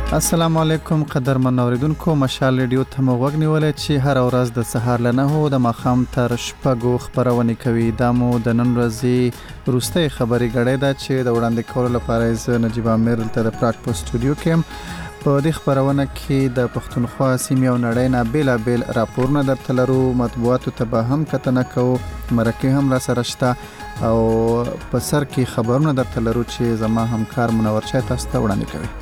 السلام علیکم قدرمن اوریدونکو، مشال ریډیو ته مو غوږ نیولې چې هر ورځ د سهار له 9 د ماښام تر 6 خبرونه کوي. دا مو د نن ورځې روستۍ خبري غړې ده چې د وړاندې کولو لپاره ز نجيب امیر ته د پراټ په سټوډیو کې په دې خبرونه کې د پښتونخوا سیمې او نړۍ نه بیلابل راپورونه درته لرو. مطبوعاتو ته به هم کتنه کوو، مرکه هم را سره شته او په سر کې خبرونه درته لرو چې زما همکار منور شاه تاسو ته وړاندې کوي.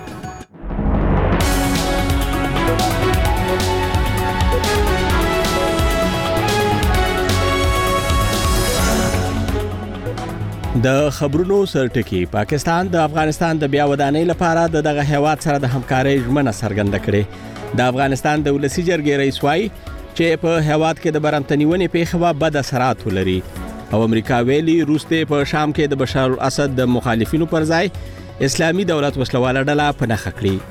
د خبرونو سرټکی پاکستان د افغانستان د بیا ودانۍ لپاره دغه هیواد سره د همکارۍ ژمنه څرګنده کړې. د افغانستان د ولسی جرګې رئیس وايي چې په هیواد کې د برمتنیونې پیښه بد اثرات ولري او امریکا ویلي روسته په شام کې د بشار الاسد د مخالفینو پر ځای اسلامي دولت وسلواله ډله په نخښه کړې.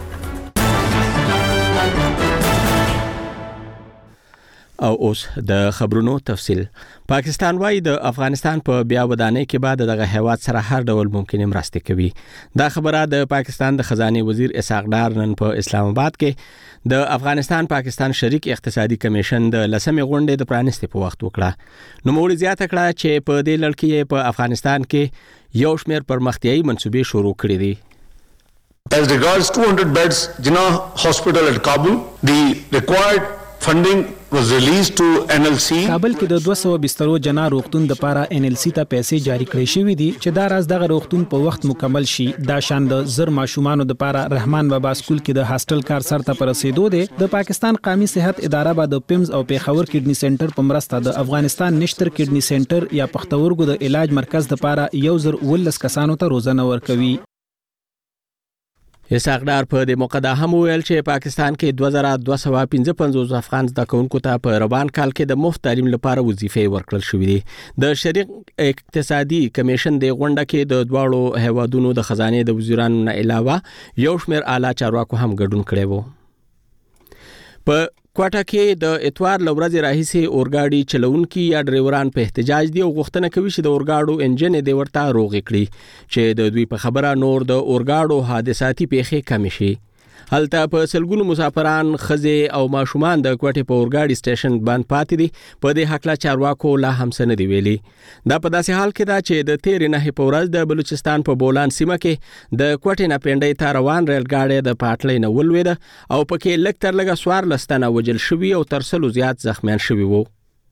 او اوس د خبرونو تفصیل. پاکستان وايي د افغانستان په بیا ودانۍ کې بعد دغه هیواد سره هر ډول ممکنه مرسته کوي. دا خبره د پاکستان د خزانه وزیر اسحاق ډار نن په اسلام آباد کې د افغانستان پاکستان شریک اقتصادي کمیشن د لسمې غونډې د پرانستې په وخت وکړه. نو موږ زیاته کړه چې په دې لړ په افغانستان کې یو شمېر پرمختیایي منصوبې شروع کړې دي. As regards 200 beds Jinnah Hospital at Kabul, the required funding was released to NLC. کابل کې د 200 بسترو جنا روغتون د پاره NLC ته پیسې جاری کړې شوې دي چې دا راز دغه روغتون په وخت مکمل شي. دا شان د زر ماشومانو د پاره رحمان بابا سکول کې د هاستل کار سر ته پرسیدو دي. د پاکستان قومي صحت اداره به د پیمز او پیښور کډنی سنټر په مرسته د افغانستان نشتر کډنی سنټر یا پښتورګو د علاج مرکز د پاره 1019 کسانو ته روزنه ورکوي. اسحاق ډار په دې موقع هم ویل چې پاکستان کې 2255 افغان زده کوونکو ته په روان کال کې د مفت تعلیم لپاره وظیفې ورکړل شوې دي. د شریک اقتصادي کمیشن د غونډه کې د دواړو هیوادونو د خزانه د وزیرانو نه علاوه یو شمېر اعلی چارواکو هم ګډون کړی وو. په کوټه کې د اتوار لورځ راهیسي اورګاډي چلونکي یا ډرایوران په احتجاج دي او غوښتنه کوي چې د اورګاډو انجن د ورته روغ کړي چې د دوی په خبره نور د اورګاډو حادثاتي پیښې کم شي. هلته په سلګونو مسافران خزه او ماشومان د کوټې په اورګاډي سټیشن باندې پاتې دي. په دې حق لا چارواکو لا هم سن دی ویلي. دا په داسې حال کې دا چې د تیر نه په ورځ د بلوچستان په بولان سیمه کې د کوټې نه پنډۍ ته روان ریل ګاډي د پټلۍ نه ولوید او پکې لږ تر لږه سوار لستنه وجل شوی او تر سلو زیات زخمیان شوی وو.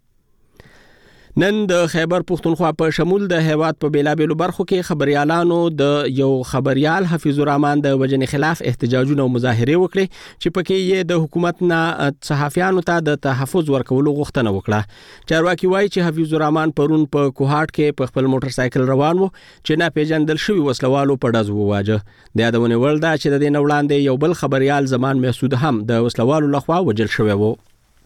نن د خیبر پختونخوا په شمول د هیواد په بیلابېلو برخو کې خبريالانو د یو خبريال حفیظ الرحمن د وجنې خلاف احتجاجونه او مظاهره وکړي چې پکې یې د حکومت نه صحافیانو ته د تحفظ ورکولو غوښتنه وکړه. چارواکي وایي چې حفیظ الرحمن پرون په کوهاټ کې په خپل موټر سایکل روان وو چې نه پیژندل شوی وسلوالو په ډز وواجه. د یادونه ولدا چې د دې وړاندې یو بل خبريال زمان محسود هم د وسلوالو لخوا وجل شوی وو.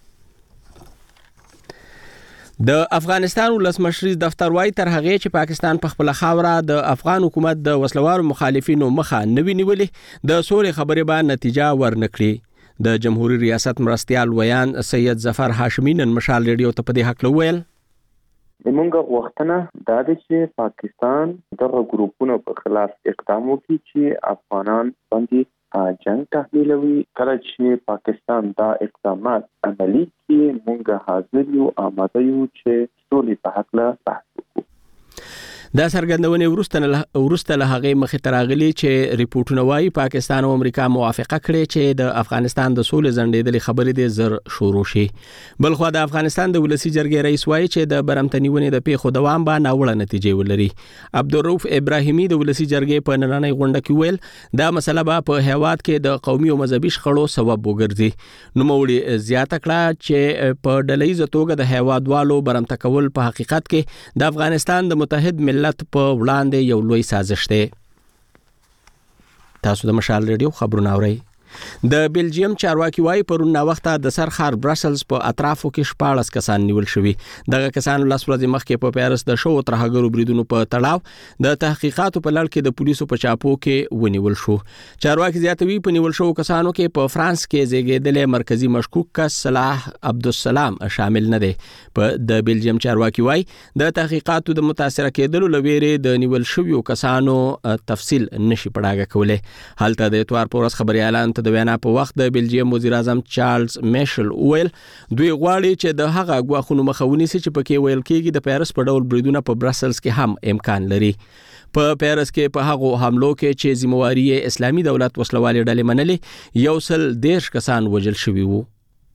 د افغانستان ولسمشر دفتر وايي تر هغه چې پاکستان په خپل خاوره د افغان حکومت د وسلوارو مخالفینو مخه نوي نیولې د سولې خبرې به نتیجه ورنکړي. د جمهوریت ریاست مرستيال ویان سید ظفر هاشمی نن مشال ریډیو ته په دې حق وویل. موږ غوښتنه دا ده چې پاکستان دغه ګروپونو په خلاف اقدام وکړي چې افغانان باندې جنگ تحمیلوي. کله چې پاکستان دا اقدامات عملي کړي موږ حاضر یو آماده یو چې ټول په حق لا بحث وکړو. دا څرګندونه ورسته له هغه مخې تراغلي چې ریپورتونه وايي پاکستان او امریکا موافقه کړې چې د افغانستان د سولې ځنډېدلې خبرې د زر شروع شي. بلخو د افغانستان د ولسی جرګې رئیس وايي چې د برمتنیونې د پیښو دوام به ناوړه نتیجې ولري. عبدالرؤف ابراهیمی د ولسی جرګې په نننۍ غونډه کې ویل دا مسله به په هیواد کې د قومي او مذهبي شخړو سبب وګرځي. نو موږ زیاته کړه چې په ډلهیزه توګه د هیوادوالو برمته کول په حقیقت کې د افغانستان د متحد ملت په وړاندې یو لوی سازش دی. تاسو د مشال ریډیو خبرونه اورئ. د بلجیم چارواکي وايي پرون نا وخته د سرخار برسلز په اطرافو کې 14 کسان نیول شوي. دغه کسان لاس ورځې مخکې په پیرس د شو ترهګرو بریدونو په تړاو د تحقیقاتو په لړ کې د پولیسو په چاپو کې ونیول شو. چارواکي زیاتوي په نیول شو کسانو کې په فرانس کې زیږیدل مرکزی مشکوک کس صلاح عبدالسلام شامل نه دی. په د بلجیم چارواکي وايي د تحقیقاتو د متاثر کېدلو لویره د نیول شویو کسانو تفصیل نشي پړاګه کوله. حالته د اتوار پورس خبري اعلان ته د وینا په وخت د بلجیم وزیر اعظم چارلز میشل ویل دوی غواړي چې د هغه غواخونو مخاوني چې پکې ویل کېږي د پیرس په ډول بریدونه په برسلز کې هم امکان لري. په پیرس کې په هغه حملو کې چې ذمہواری اسلامي دولت وسلوالې ډلې منلې 110 کسان وژل شوي وو.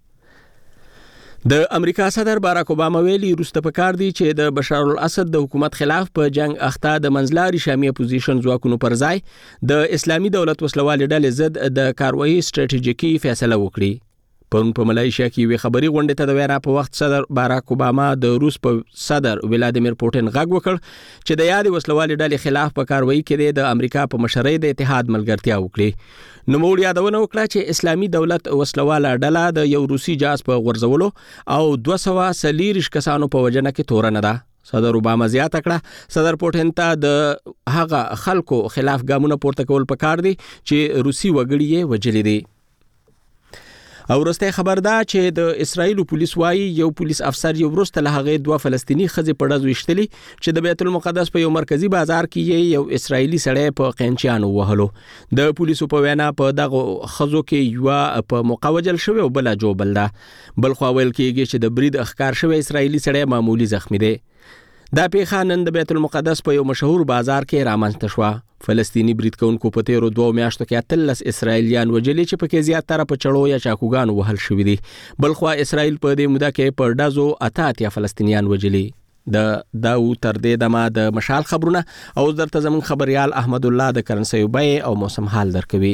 د امریکا صدر باراک اوباما ویلي روسته پکار دی چې د بشار الاسد د حکومت خلاف په جنگ اخته د منځلاري شامي اپوزیشن ځواکونو پر ځای د اسلامي دولت وسلوالې ډلې ضد د کاروایی سټریټیژیکي فیصله وکړي. په ملایشیا کې وی خبري غونډه ته د وینا په وخت صدر باراک اوباما د روس په صدر ولادیمیر پوتین غږ وکړ چې د یاد وسلوالې ډلې خلاف په کاروایی کې د امریکا په مشرۍ د اتحاد ملګرتیا وکړي. نو موږ یادونه وکړه چې اسلامي دولت وسلواله ډله د یو روسي جاز په غورځولو او 240 کسانو په وجنه کې تورنه ده. صدر اوباما زیاته کړه صدر پوتین ته د هغه خلکو خلاف ګامونه پورته کول پکار دي چې روسي وګړي یې وجلي دي. او ورسته خبر ده چې د اسرایل پولیس وايي یو پولیس افسر یو ورسته له هغه 2 فلسطینی خزې په ډز وشتلی چې د بیت المقدس په یو مرکزی بازار کې یو اسرایلی سړی په قینچانو وهلو. د پولیسو په وینا په دغه خزو کې یو په مقاوجل شوی او بل جوبل ده. بل خو ویل کېږي چې د برید اخکار شوی اسرایلی سړی معمولی زخمی دی. دا پیښه نن د بیت المقدس په یو مشهور بازار کې رامنځته شوه. فلسطینی برید کوونکو په تیرو 2 میاشتو کې 13 اسرایلیان وجلي چې پکې زیاتره په چړو یا چاکوګانو وهل شوي دي. بل خو اسرایل په دې موده کې پر ډزو 88 فلسطینیان وجلي. د داو تر دې دمه د مشال خبرونه او درته زمون خبريال احمد الله د کرنسي وبای او موسم حال درکوي.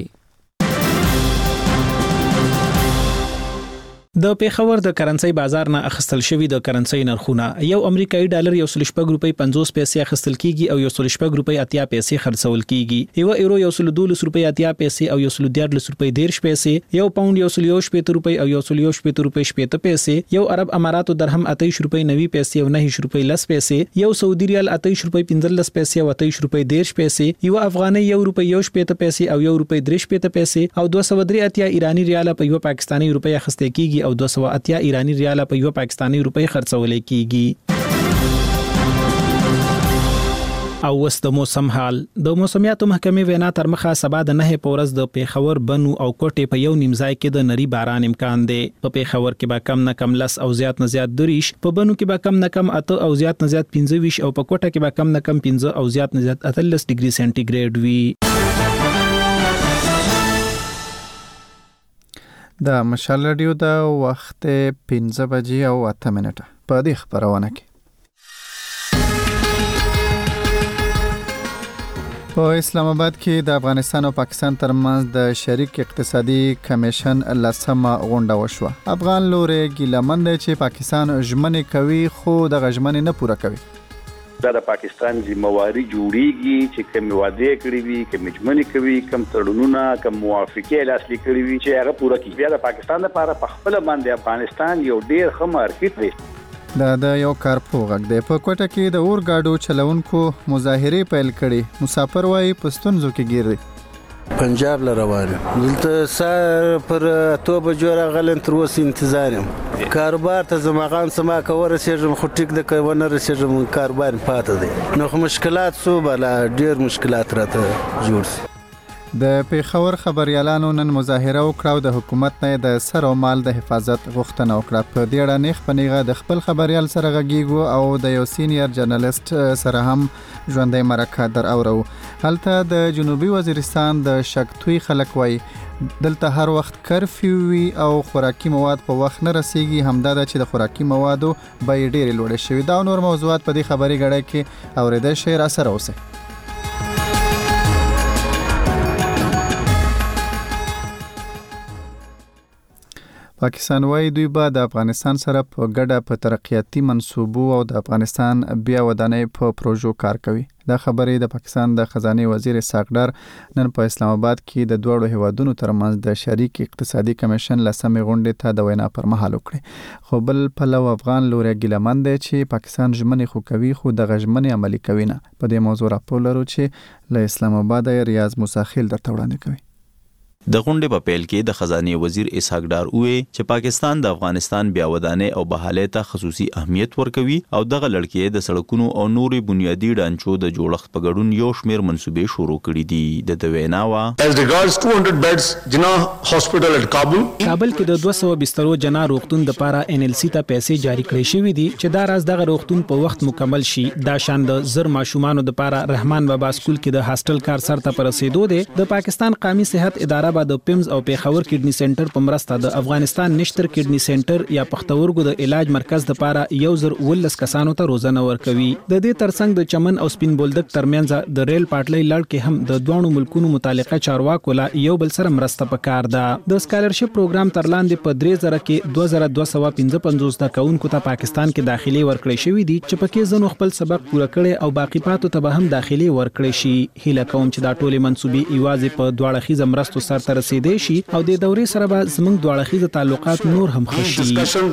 د پیښور د کرنسي بازار نه اخستل شوی د کرنسي نرخونه یو امریکایي ډالر 1.50 روپۍ 50 پیسې اخستل کیږي او 1.50 روپۍ 80 پیسې خرڅول کیږي. یو ایرو 1.12 روپۍ 80 پیسې او 1.14 روپۍ 10 پیسې. یو پاوند 1.18 روپۍ او 1.18 روپۍ 70 پیسې. یو عرب اماراتو درهم 28 روپۍ 90 پیسې او 9 روپۍ 10 پیسې. یو سعودي ریال 28 روپۍ 15 پیسې او 28 روپۍ 10 پیسې. یو افغاني 1 روپۍ 70 پیسې او 1 روپۍ 30 پیسې او 283 ایرانی ریال په یو پاکستانی روپۍ اخستل کیږي او 280 ایرانی ریال په یو پاکستانی روپۍ خرڅول کیږي. او وس د موسم حال د موسمیاتو محکمې وینا تر مخه سبا د 9 پورز د پیښور بنو او کوټې په یو نیمځای کې د نری باران امکان دی. په پیښور کې به کم نه کم 10 او زیات نه زیات 30، په بنو کې به کم نه کم 8 او زیات نه زیات 25 او په کوټه کې به کم نه کم 15 او زیات نه زیات 18 ډیګري سنټیګریډ وي. د مشال رادیو د وخت 15 بجې او 8 منټه په دې خبرونه کې په اسلام آباد کې د افغانستان او پاکستان ترمنځ د شریک اقتصادي کمیشن لسمه غونډه وشوه. افغان لوري ګیلمن چې پاکستان ژمنې کوي خو د ژمنې نه پوره کوي. دا د پاکستان ذمہواری جوړیږي چې کوم وعده کړی وي کوم ژمنې کوي کوم تړونونه کوم موافقه لاسلیک کړی وي چې هغه پوره کړي. بیا د پاکستان لپاره په خپل باندې افغانستان یو ډیر ښه مارکیټ دی. د یو کارپو غږ دی. په کوټه کې د اور گاډو چلونکو مظاهره پیل کړي. مسافر وايي پښتونزو کې ګیر دی. پنجاب ل روان دلته سار پر توبه جوړه غلن تر اوس انتظارم. کاروبار ته زماغان سما کور رسېږم خو ټیک د کوونه رسېږم کاروبار پاتې دی. نو مشکلات سو بلا ډیر مشکلات راته جوړ شي. د پیښور خبريالانو نن مظاهره وکړه او د حکومت نه د سر او مال د حفاظت غوښتنه وکړه. په دې اړه نیخ پنیغه د خپل خبريال سره غږیږو او د یو سینیئر جرنالست سره هم ژوندۍ مرکه در اورو. هلته د جنوبي وزیرستان د شکتوی خلک وای دلته هر وخت کرفیو وي او خوراکي مواد په وخت نه رسیږي. همدا د چې د خوراکي موادو بیې ډېرې لوړې شوي. دا نور موضوعات په دې خبري غړې کې اوریدل شي. را سره اوسئ. پاکستان وايي دوی به د افغانستان سره په ګډه په ترقیاتي منصوبو او د افغانستان بیا ودانۍ په پروژو کار کوي. دا خبرې د پاکستان د خزانه وزیر اسحاق ډار نن په اسلام آباد کې د دوړو هیوادونو ترمنځ د شریک اقتصادي کمیشن لسمې غونډې ته د وینا پر مهال وکړي. خو بل پلو افغان لوري ګیلمن دی چې پاکستان ژمنې خو کوي خو د ژمنې عملي کوي نه. په دې موضوع راپور لرو چې له اسلام آباد ریاض مساخیل درته وړاندې کوي. د غونډې په پیل کې د خزانه وزیر اسحاق ډار وویل چې پاکستان د افغانستان بیا ودانۍ او بحالۍ ته خصوصي اهمیت ورکوي او دغه لړکې د سړکونو او نوري بنیادی ډانچو د جوړښت په ګډون یو شمېر منصوبې شروع کړي دي. د وینا As regards 200 beds Jinnah Hospital at Kabul کې د 200 بسترو جنا روغتون د پاره NLC ته پیسې جاری کړې شوې دي چې دا راز دغه روغتون په وخت مکمل شي. دا شان د زر ماشومانو د پاره رحمان بابا سکول کې د هاستل کار سر ته پرسیدو دي. د پاکستان قومي صحت اداره د پیمز او پیښور کډنی سنټر په مرسته د افغانستان نشتر کډنی سنټر یا پښتورګو د علاج مرکز د پاره 119 کسانو ته روزنه ورکوي. د دې ترڅنګ د چمن او سپین بولدک ترمنځ د ریل پټلۍ لړ کې هم د دوه ملکونو متعلقه چارواکو لا یو بل سره مرسته پکار ده. د سکالرشپ پروګرام ترلاندې په 3000 کې 2255 د کاونکو ته پاکستان کې داخلي ورکړې شوې دي چې پکې زنو خپل سبق پوره کړي او باقی پاتو ته به هم داخلي ورکړي شي. هیله کوم چې دا ټولې منسوبې ایوازې په دواړه خیزه مرستو سره ترسیدي شي او د دورې سره به زموږ دواړه خیزه تعلقات نور هم ښه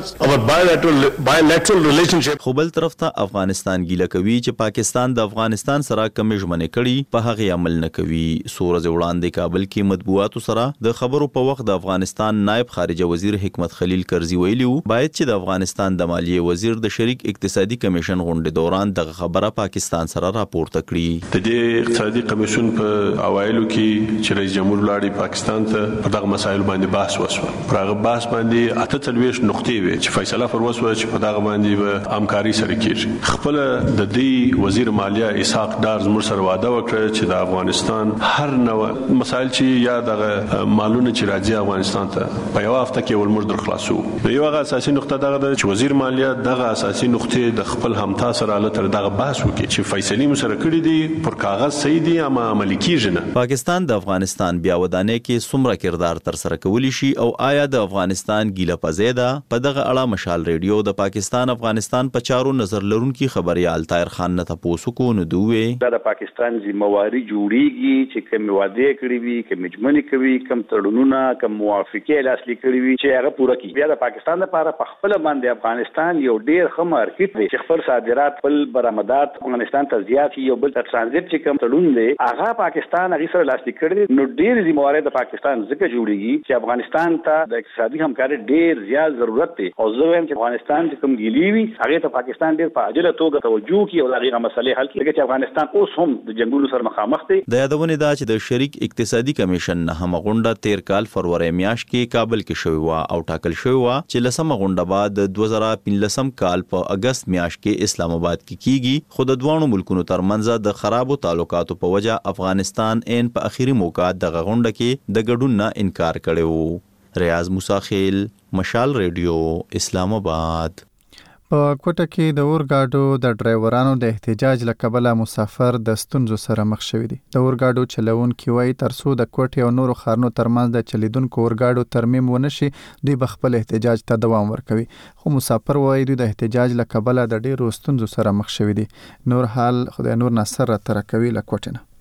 شي. خو بل طرف ته افغانستان ګیله کوي چې پاکستان د افغانستان سره کمې ژمنې کړي په هغه عمل نه کوي. سورز وړاندې کابل کې مطبوعاتو سره د خبرو په وخت د افغانستان نائب خارجه وزیر حکمت خلیل کرزي ویلي باید چې د افغانستان د مالیې وزیر د شریک اقتصادي کمیشن غونډې دوران دغه خبره پاکستان سره راپورته کړي. د دې اقتصادي کمیشن په اوایلو کې چې رئیس جمهور لاړی پاکستان ته په دغه مسایل باندې بحث وشو. پر هغه بحث باندې 48 نقطې وي چې فیصله پر وسو چې په دغه باندې به همکاري سره کیږي. خپل د دې وزیر مالیه اسحاق ډار زموږ سره وعده وکړه چې د افغانستان هر نوع مسایل چې یا دغه مالونه چې راځي افغانستان ته په یو هفته کې ولمر در خلاصو. یو هغه اساسي نقطه دغه چې وزیر مالیه دغه اساسي نقطې د خپل همتا سره لته دغه بحث وکړي چې فیصله مو سره کړی دي پر کاغذ صحیح دي اما عملي کیږي نه. پاکستان د افغانستان بیا ودانۍ کې څومره کردار تر سره کولی شي او آیا د افغانستان ګیله پزیده په دغه اړه مشال ریډیو د پاکستان افغانستان په چارو نظر لرونکي خبريال طاهر خان نه تاسو کو نو دوی د پاکستان ذمہواری جوړیږي چې کوم وعده کړی وي کوم ژمنې کوي کوم تړونونه کوم موافقه لاسلیک کړی وي چې هغه پوره کړي. بیا د پاکستان لپاره په خپل باندې افغانستان یو ډیر ښه مارکیټ دی چې خپل صادرات خپل برآمدات افغانستان ته زیات یو بل ترانزیت چې کوم تړون دی هغه پاکستان هغه سره لاسلیک کړی. نو ډیر ذمہواری د پاکستان ځکه جوړیږي چې افغانستان ته د اقتصادي همکاري ډیر زیات ضرورت دی او زه وایم چې افغانستان چې کوم ګیلی وي هغه ته پاکستان ډیر په عاجله توګه توجه کوي او هغه مسلې حل کړي چې افغانستان اوس هم د جنگونو سره مخامخ دی. د یادونه دا چې د شریک اقتصادي کمیشن نه هم غونډه 13 کال فروری میاشت کې کابل کې شوی و او ټاکل شوی و چې لسمه غونډه بعد 2015 کال په اگست میاشت کې اسلام آباد کې کیږي. خو د دوه ملکونو ترمنځ د خرابو تعلقاتو په وجه افغانستان په اخیری موقع د غونډه کې د ګډون نه انکار کړو. ریاض مساخیل مشال ریډیو اسلام آباد. په کوټه کې د اورګاډو د ډرایورانو د احتجاج لکبله مسافر د ستونزو سره مخ شوي دي. د اورګاډو چلوونکي وایي ترڅو د کوټې او نورو ښارونو ترمنځ د چلیدونکو اورګاډو ترمیم ونشي دوی به خپل احتجاج ته دوام ورکوي. خو مسافر وایي دوی د احتجاج لکبله د ډیرو ستونزو سره مخ شوي دي. نور حال خدای نور نصر را ترکوي له کوټې نه.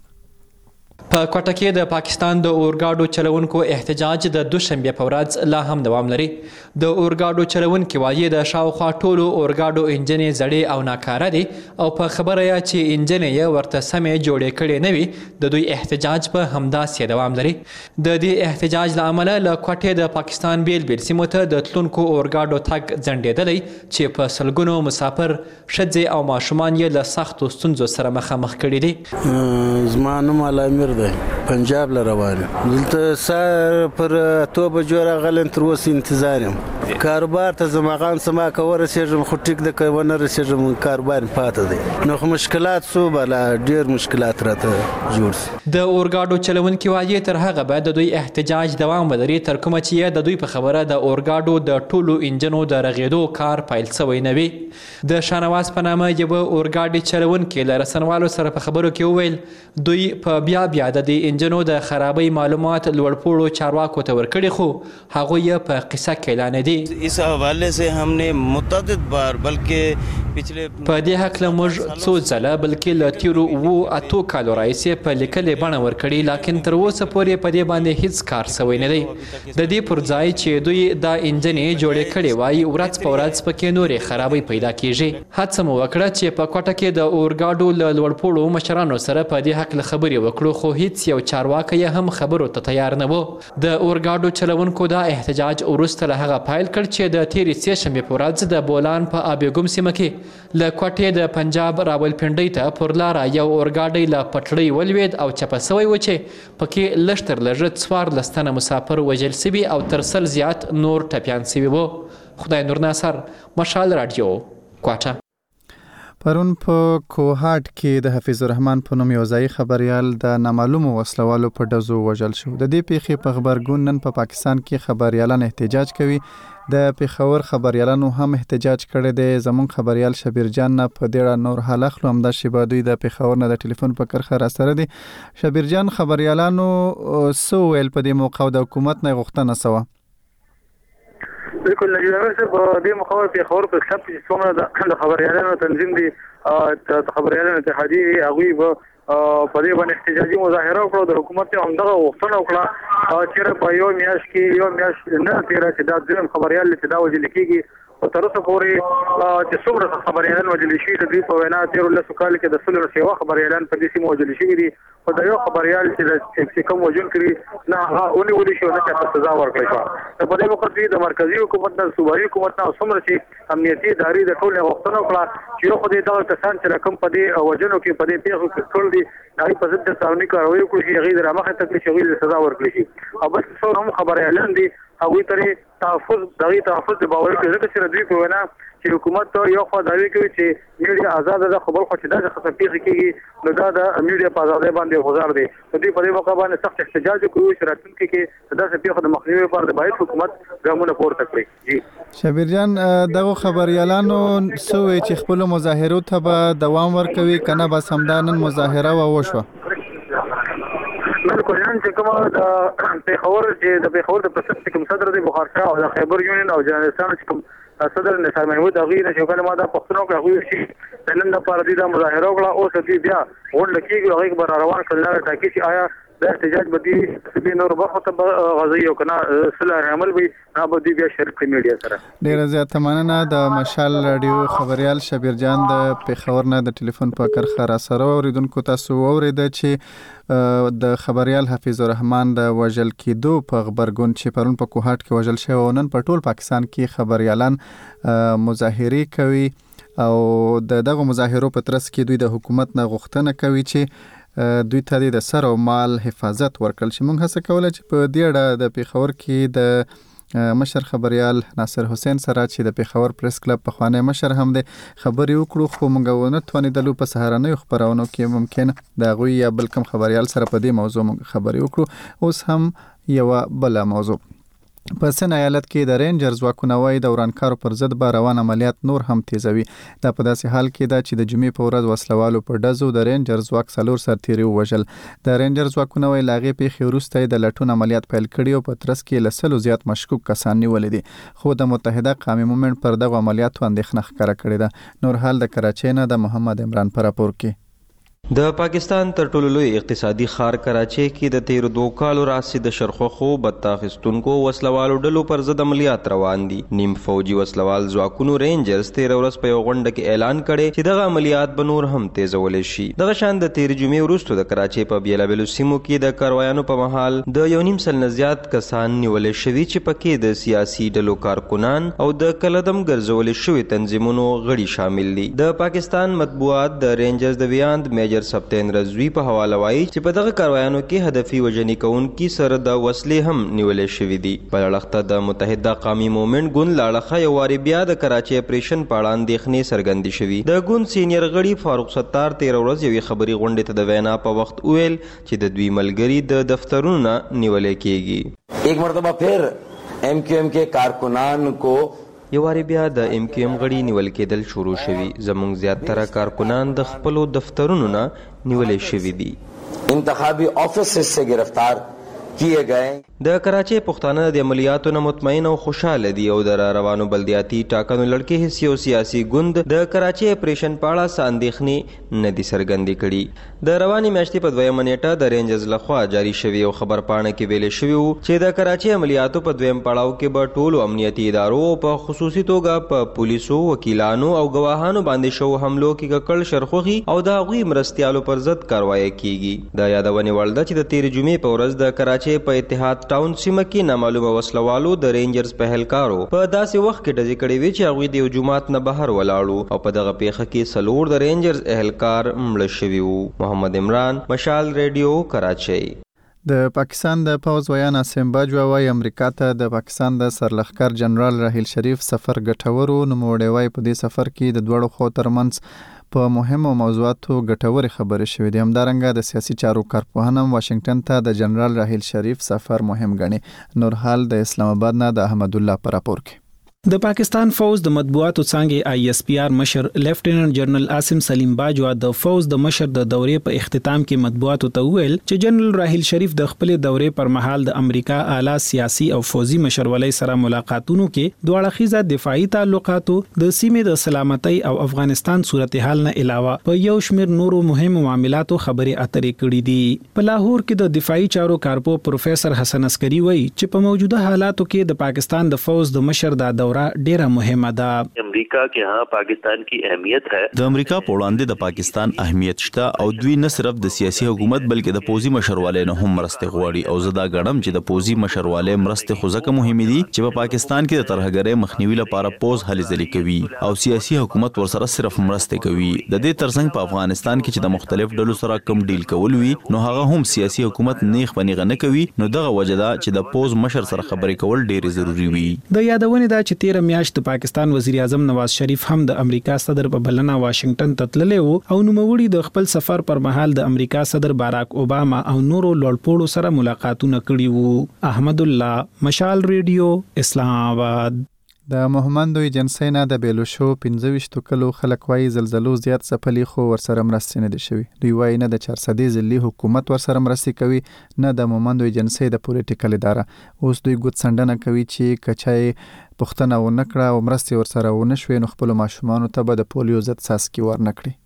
په کوټه کې د پاکستان د اورګاډو چلوونکو احتجاج د دوشنبه په ورځ لا هم دوام لري. د اورګاډو چلوونکي وایي د شاوخوا ټولو اورګاډو انجنې زړې او ناکاره دي او په خبره یا چې انجنې یې ورته سمې جوړې کړې نه وي د دوی احتجاج په همداسې دوام لري. د دې احتجاج له امله له کوټې د پاکستان بیل بیل سیمو ته د تلونکو اورګاډو تګ ځنډېدلی چې په سلګونو مسافر ښځې او ماشومان یې له سختو ستونزو سره مخامخ کړي دي. زما نوم علامیر دی پنجاب له روان دلته سار پر توبه جوړه غلن تر اوس انتظار یم. کاروبار ته زماغان سما کور رسېږم خو ټیک د کونه رسېږم کاروبار پاته دی نو خو مشکلات سو بلا ډیر مشکلات راته جوړ شي. د اورګاډو چلوونکي وایي تر هغه بعد د دوی احتجاج دوام ولري تر کومه چې د دوی په خبره د اورګاډو د ټولو انجنونو د رغېدو کار پیل شوی نه وي. د شانواز په نامه یو اورګاډي چلوونکي له رسنوالو سره په خبرو کې وویل دوی په بیا بیا د دې انجنونو د خرابۍ معلومات لوړپوړو چارواکو ته ورکړي خو هغوی یې په قصه کې اعلان دي. اس حوالے سے ہم نے متعدد بار بلکې په دې هکله موږ څو ځله بلکې له تیرو 8 کالو راهیسې په لیکلې بڼه ورکړي، لیکن تر اوسه پورې په دې باندې هیڅ کار سوی نه دی. د دې پر ځای چې دوی دا انجنې جوړې کړې وای ورځ په ورځ پکې نورې خرابۍ پیدا کیږي. هڅه مو وکړه چې په کوټه کې د اورګاډو له لوړپوړو مشرانو سره په دې هکله خبرې وکړو خو هیڅ یو چارواکی هم خبرو ته تیار نه و. د اورګاډو چلونکو دا احتجاج وروسته له هغه پیل کړ چې د تیرې سې شنبې په ورځ د بولان په آبیګوم سیمه کې له کوټې د پنجاب راولپنډۍ ته پر لاره یو اورګاډی له پټړۍ ولوید او چپه سوی و چې پکې لږ تر لږه 14 تنه مسافر وژل سوي او تر 100 زیات نور ټپیان سوي وو. خدای نور ناصر، مشال رادیو، کوټه. پرون په کوهاټ کې د حفیظ الرحمن په نوم یو ځای خبريال د نامعلومو وسلوالو په ډزو وژل شو. د دې پیښې په خبرګون نن په پاکستان کې خبريالان احتجاج کوي. د پیښور خبريالانو هم احتجاج کړی دی. زمون خبريال شبیر جان نه په ډیره نور حالخلو هم د شیبادوی د پیښور نه د ټلیفون په کرخه را سره دی. شبیر جان، خبريالانو سو ویل په دې موقع د حکومت نه غوښتنه سوه؟ بالکل نجیب صاحب، د مخاور پیښور په خلاف چې څومره د خبريالانو تنظیم دي د خبريالانو اتحادیه هغوی په دې باندې احتجاجي مظاهره وکړه. د حکومت هم دغه غوښتنه وکړه چې په یو میاشت نه تیره چې دا ځم خبريال چې دا وجل کیږي او تر اوسه پورې چې څومره خبريالان وجل شي د دې په وینا 13 کال کې د سلو سیوا خبريالان په دې سیمه وجل شي دي او د یو خبريال چې کوم وجل کړي نه هغه ولې شو نه چې سزا ورکړي شو. په دې وخت کې د مرکزی حکومت نه صوبایي حکومت نه څومره چې امنیتي ادارې د ټول غوښتنه وکړه چې یو خدای دا کسان چې رقم په دې وجنو کې په دې پیښو کې ټول دي هغه په ضد قانوني کاروي وکړي چې هغه د مخه تکلیف شوی سزا ورکړي شي. او بس څو هم خبريالان دي هغه ترې تحفظ د باور کې ځکه چې دوی په وینا چې حکومت ته یو خو داوی کوي چې میډیا آزاد ده، خو بل خو چې دا څه پیښه کیږي نو دا د میډیا په آزادۍ باندې غوړار دي. دوی په دې موقع باندې سخت احتجاج کوي چې راتلونکي کې دا څه پیښه د مخنیوي لپاره د باید حکومت ګامونه پورته کړي. جی شبیر جان، دغه خبريالانو سوې چې خپل مظاهرو ته به دوام ورکوي کنه بس همدانن مظاهره وشوه؟ بالکل نن چې کومه د پیښور د پرسد کوم صدر دی بخار شاه او د خیبر یونین او جنرالستان چې کوم صدر نثار محمود هغه نشو کله ما د پښتنو کې هغه شي نن د پاردي د مظاهره وکړه او چې بیا غونډه کېږي هغه به روان کړل تاکي چې آیا د احتجاج بدی به نور وخت غزي او کنه صلاح عمل به نه بدی بیا شریک میډیا سره. ډیر زیات مننه. د مشال رادیو خبريال شبیر جان د پیښور نه د ټلیفون په کرخه را سره اوریدونکو تاسو اوریده چې د خبريال حفیظ الرحمن د وژل کېدو په خبرګون چې پرون په کوهاټ کې وژل شوی او نن په ټول پاکستان کې خبريالان مظاهره کوي او دغه مظاهرو په ترڅ کې دوی د حکومت نه غوښتنه کوي چې دوی ته د سر او مال حفاظت ورکړل شي. موږ هڅه کوله چې په دې اړه د پیښور کې د مشر خبريال ناصر حسین سره چې د پیښور پریس کلب په خوانه مشر هم د خبري وکړو خو موږ ونه توانیدلو په سهارنۍ خبرونو کې ممکن د غوي یا بل کوم خبريال سره په دې موضوع موږ خبري وکړو. اوس هم یو بل موضوع په سن ایالت کې د رینجرز واکونه وای د ورانکارو پر ضد به روان عملیات نور هم تیزوي. دا په داسې حال کې ده چې د جمعې په ورځ وسلوالو په ډزو د رینجرز واک 4 سرتیري وژل. د رینجرز واکونه وای لاغې پیښې وروسته د لټون عملیات پیل کړي او په ترڅ کې ل 100 زیات مشکوک کسان نیول دي. خو د متحده قومي مومنټ پر دغه عملیاتو اندېښنه ښکاره کړې ده. نور حال د کراچۍ نه د محمد عمران پر راپور کې. د پاکستان تر ټولو لوی اقتصادي ښار کراچۍ کې د تیر 2 کالو راهیسې د شرخوخو بدتاخستونکو وسلوالو ډلو پر ضد عملیات روان دي. نیم فوجي وسلوال ځواکونو رینجرز 13 ورځ په یو غونډه کې اعلان کړي چې دغه عملیات به نور هم تیزول شي. دغه شان د تیر جمعې وروسته د کراچۍ په بیلابلو سیمو کې د کاروایانو په محل د 1.5 سل نه زیات کسان نیول شوي چې پکې د سیاسي ډلو کارکنان او د کلدم ګرځول شوي تنظیمونو غړي شامل دي. د پاکستان مطبوعات د رینجرز د ویاند میجر سپتین رضوی په حواله وایي چې په دغه کاروایانو کې هدفي وژنې کوونکي سره د وسلې هم نیولې شوې دي. په اړخته د متحده قومي مومنټ ګوند لاړخه یو واري بیا د کراچۍ اپریشن په اړه اندېښنې څرګندې شوي. د ګوند سینیر غړي فاروق ستار 13 ورځ یوې خبري غونډې ته د وینا په وخت ویل چې د دوی ملګري د دفترونو نه نیولې کېږي. ایک مرتبہ پھر ایم کیو ایم کے کارکنان کو یواري بیا د ایم کیو ایم غړي نیول کېدل شروع شوي. زموږ زیاتره کارکنان د خپلو دفترونو نه نیولې شوي دي. इंतखाबी office से गिरफ्तार किए गए। د کراچۍ پښتانه د عملیاتو نه مطمئن او خوشاله دي او د روانو بلدیاتي ټاکنو لړکې حصي او سیاسي ګوند د کراچۍ اپریشن په اړه څه اندېښنې نه دي څرګندې کړي. د روانې میاشتې په 2مه نیټه د رینجرز لخوا جاري شوي او خبرپاڼه کې ویلې شوي وو چې د کراچۍ عملیاتو په 2م پړاو کې به ټولو امنیتي ادارو په خصوصي توګه په پولیسو، وکیلانو او ګواهانو باندې شوو حملو کې ککړ شرخوخي او د هغوی مرستیالو پر ضد کاروایی کیږي. د یادونې وړ ده چې د تېرې جمعې په ورځ د کراچۍ په اتحاد ټاون سیمه کې نامعلومه وسلوالو د رینجرز په اهلکارو په داسې وخت کې ډزې کړې وې چې هغوی د یو جومات نه بهر ولاړو او په دغه پیښه کې 4 د رینجرز اهلکار مړه شوي وو. محمد عمران، مشال ریډیو، کراچۍ. د پاکستان د پوز ویان اسیم باجوا وايي امریکا ته د پاکستان د سرلښکر جنرال راحیل شریف سفر ګټورو. نوموړی وايي په دې سفر کې د دوړو خو ترمنځ په مهمو موضوعاتو ګټورې خبرې شوې دي. همدارنګه د سیاسي چارو کارپوهان هم واشنگټن ته د جنرال راحیل شریف سفر مهم ګڼي. نورحال د اسلام آباد نه د احمد الله پر راپور کې. د پاکستان فوج د مطبوعاتو څانګې ISPR مشر لیفټیننټ جنرال عاصم سلیم باجوا د فوج د مشر د دورې په اختتام کې مطبوعاتو ته وویل چې جنرال راحیل شریف د خپل دورې پر مهال د امریکا اعلی سیاسي او فوجي مشرولۍ سره ملاقاتونو کې دوه اړخیزه دفاعي تعلقاتو، د سیمې د سلامتۍ او افغانستان صورتحال نه علاوه په یو شمېر نورو مهمو معاملاتو خبرې اترې کړې دي. په لاهور کې د دفاعي چارو کارپو پروفیسور حسن عسکری وایي چې په موجوده حالاتو کې د پاکستان د فوج د مشر د ډیره مهمه ده. امریکا کې ها پاکستان کی اهمیت ہے. د امریکا په وړاندې د پاکستان اهمیت شته او دوی نه صرف د سیاسي حکومت بلکې د پوزي مشرواله نه هم مرسته غواړي او زدا غړم چې د پوزي مشرواله مرسته خو ځکه مهمه دي چې په پاکستان کې د ترهګرۍ مخنیوي لپاره پوز هلې ځلې کوي او سیاسي حکومت ورسره صرف مرسته کوي. د دې ترڅنګ په افغانستان کې چې د مختلف ډلو سره کم ډیل کول وي نو هغه هم سیاسي حکومت نیغ پنیغه نه کوي. نو دغه وجه ده چې د پوز مشر سره خبرې کول ډیر ضروری وي. د یادونه ده چې 13 میاشت د پاکستان وزیر اعظم نواز شریف هم د امریکا صدر په بلنه واشنگټن ته تللی وو او نوموړي د خپل سفر پر مهال د امریکا صدر باراک اوباما او نورو لوړپوړو سره ملاقاتونه کړي وو. احمد الله، مشال ریډیو، اسلام آباد. د محمد ایجنسی نه د بیلوشو 25 کلو خلک وايي زلزلو زیات څپلي خو ورسره مرستې نه دي شوي. دوی وايي نه د 400 ځلي حکومت ورسره مرستې کوي نه د محمد ایجنسی د پولیټیکل اداره. اوس دوی ګوت سندنه کوي چې کچای پښتنه و نکړه او مرستې ورسره و نشوي نو خپل ماشومان ته به د پولیو ضد څاڅکي ورنکړي.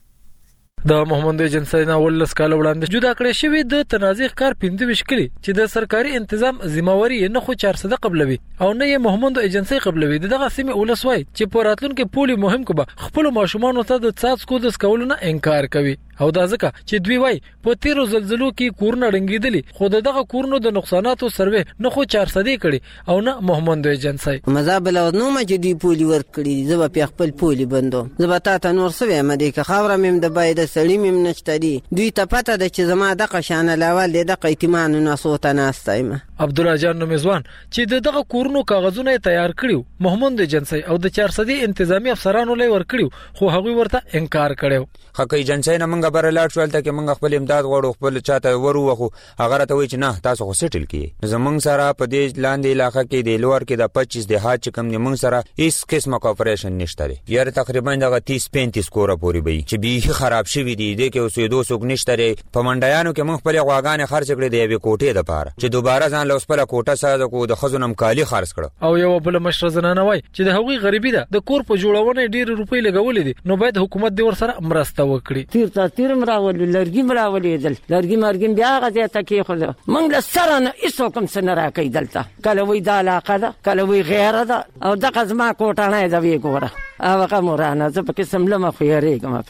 د محمد ایجنسی نه ولس کال وړاندې جدا کړی شوی د تنازع کار 25 کلی چې د سرکاري تنظیم ذمہواری نه خو 400 قبلوي او نه یې محمد ایجنسی قبلوي. دغه سیمه ولس وای چې په راتلونکو پولی مهم کوبه خپل ماشومان ته د څاڅکو د سکولو نه انکار کوي او دا ځکه چې دوی وای په تیرو زلزلو کې کورونه رنګیدلی خو دغه کورونو د نقصاناتو سروې نه خو 400 کړي او نه محمد ایجنسی. مزابل او نو مجه دی پولی ور کړی زب په خپل پولی بندو زب تا نور سوي مده که خبره مم د باید سړی مم نشته دي دوی ته پته ده چې زما د قشانه لاول د قیتمان نه صوت نه استایمه. عبدالله جان نومزوان چې دغه کورونو کاغذونه تیار کړیو محمد ایجنسی او د 400 انتظامی افسرانو لای ور کړیو خو هغوی ورته انکار کړو. حق ایجنسی نه منګه بر لاټ شول ته کې منګه خپل امداد غوړو خپل چاته ورو وخو هغه راته وای چې نه تاسو خو سټل کی زمنګ سره په دې لاندې علاقې کې د لوړ کې د 25 دهات چې کم نیمنګ سره هیڅ قسمه کوپریشن نشته لري. یاره تقریبا دغه 30-35 کوره پوری وي چې به خراب شوی دي د کې اوسې 200 نشته لري. په منډیانو کې موږ خپل غواګانې خرڅ کړې دی به کوټې د پاره چې دوباره ځان له خپل کوټه ساده کو د خزونم کالی خرڅ کړ. او یو بل مشر زنانه وای چې د هغوی غریبي ده د کور په جوړونه ډیر روپۍ لګولې دي نو باید حکومت دې ور سره مرسته وکړي. تیر مراول لرګي مراولې دل لرګي مرګم بیا غځه ته کې خو موږ له سره نه ایسو کوم سن راکې دلته کله وې د علاقه ده کله وې غیر ده او د قزما کوټه نه ده وی ګوره هغه مرانه زه پکې سملمه خو یې رېګم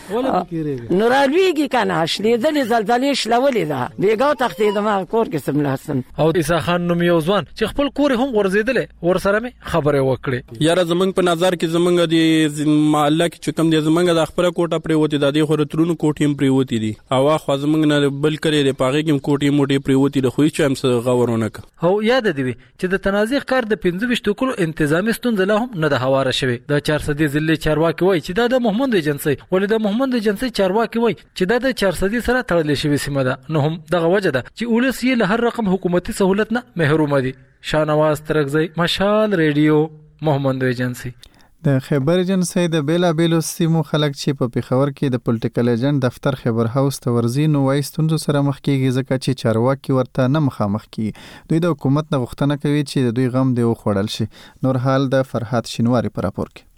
پکې نورالویږي کنه شلې دل زلزلې شلولې ده بیګاو تختې د ما کور کې سملاسن. او عیسی خان نوم یو ځوان چې خپل کور هم ورزیدل ور سره مې خبره وکړه. یاره زمنګ په نظر کې زمنګ د محله کې چې کوم د زمنګ د خپل کوټه پرې وتی د دې خورترونو کوټې پرې وتی دي او خو زمنګ نه بل کړي د پاغې کې کوټې موټې پرې وتی د خوې چې هم څه غورونه ک. او یاد دی چې د تنازع کار د 25 کلو انتظامی ستونزه له هم نه د هواره شوی. د 400 ځلې چارواکي وای چې دا د محمد ایجنسی ولې د محمد ایجنسی چارواکي وای چې دا د 400 سره تړلې شوی سیمه ده نو هم دغه وجه ده چې ولس یې له هر رقم حکومتي سہولت نه محروم دي. شاهنواز ترکزی، مشال ریډیو، محمد ایجنسی. د خیبر ایجنسی د بیلابیلو سیمو خلک چې په پیښور کې د پولیټیکل ایجنټ دفتر خیبر هاوس ته ورځي نو وايي ستونزو سره مخ کیږي ځکه چې چارواکي ورته نه مخامخ کیږي. دوی د حکومت نه غوښتنه کوي چې د دوی غم دی وخوړل شي. نور حال د فرحات شینواری پر راپور کې.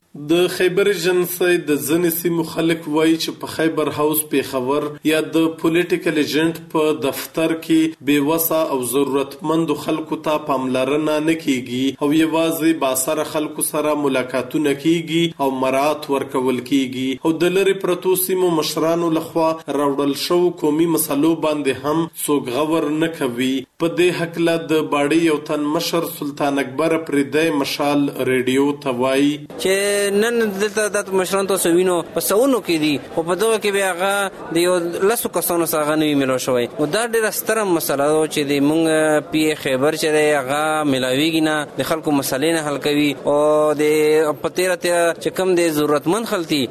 د خیبر ایجنسی د ځینې سیمو خلک وایي چې په خیبر هاوس پیښور یا د پولیټیکل ایجنټ په دفتر کې بېوسه او ضرورتمندو خلکو ته پاملرنه نه کیږي او یوازې باسره خلکو سره ملاقاتونه کیږي او مراعات ورکول کیږي او د لرې پرتو سیمو مشرانو لخوا راوړل شو قومي مسلو باندې هم څوک غور نه کوي. په دې هکله د باړې یو تن مشر سلطان اکبر پردی مشال ریډیو ته وایي چې نن دلته د مشران تاسو وینو په سونو کې دي او په دغه کې بیا هغه د یو لسو کسانو سره نه ملو شوی او دا ډېره ستره مسله ده چې د مونږ پی خیبر چې هغه ملاویږي نه د خلکو مسلې نه حل کوي او د پتیره چې کم د ضرورتمند خلک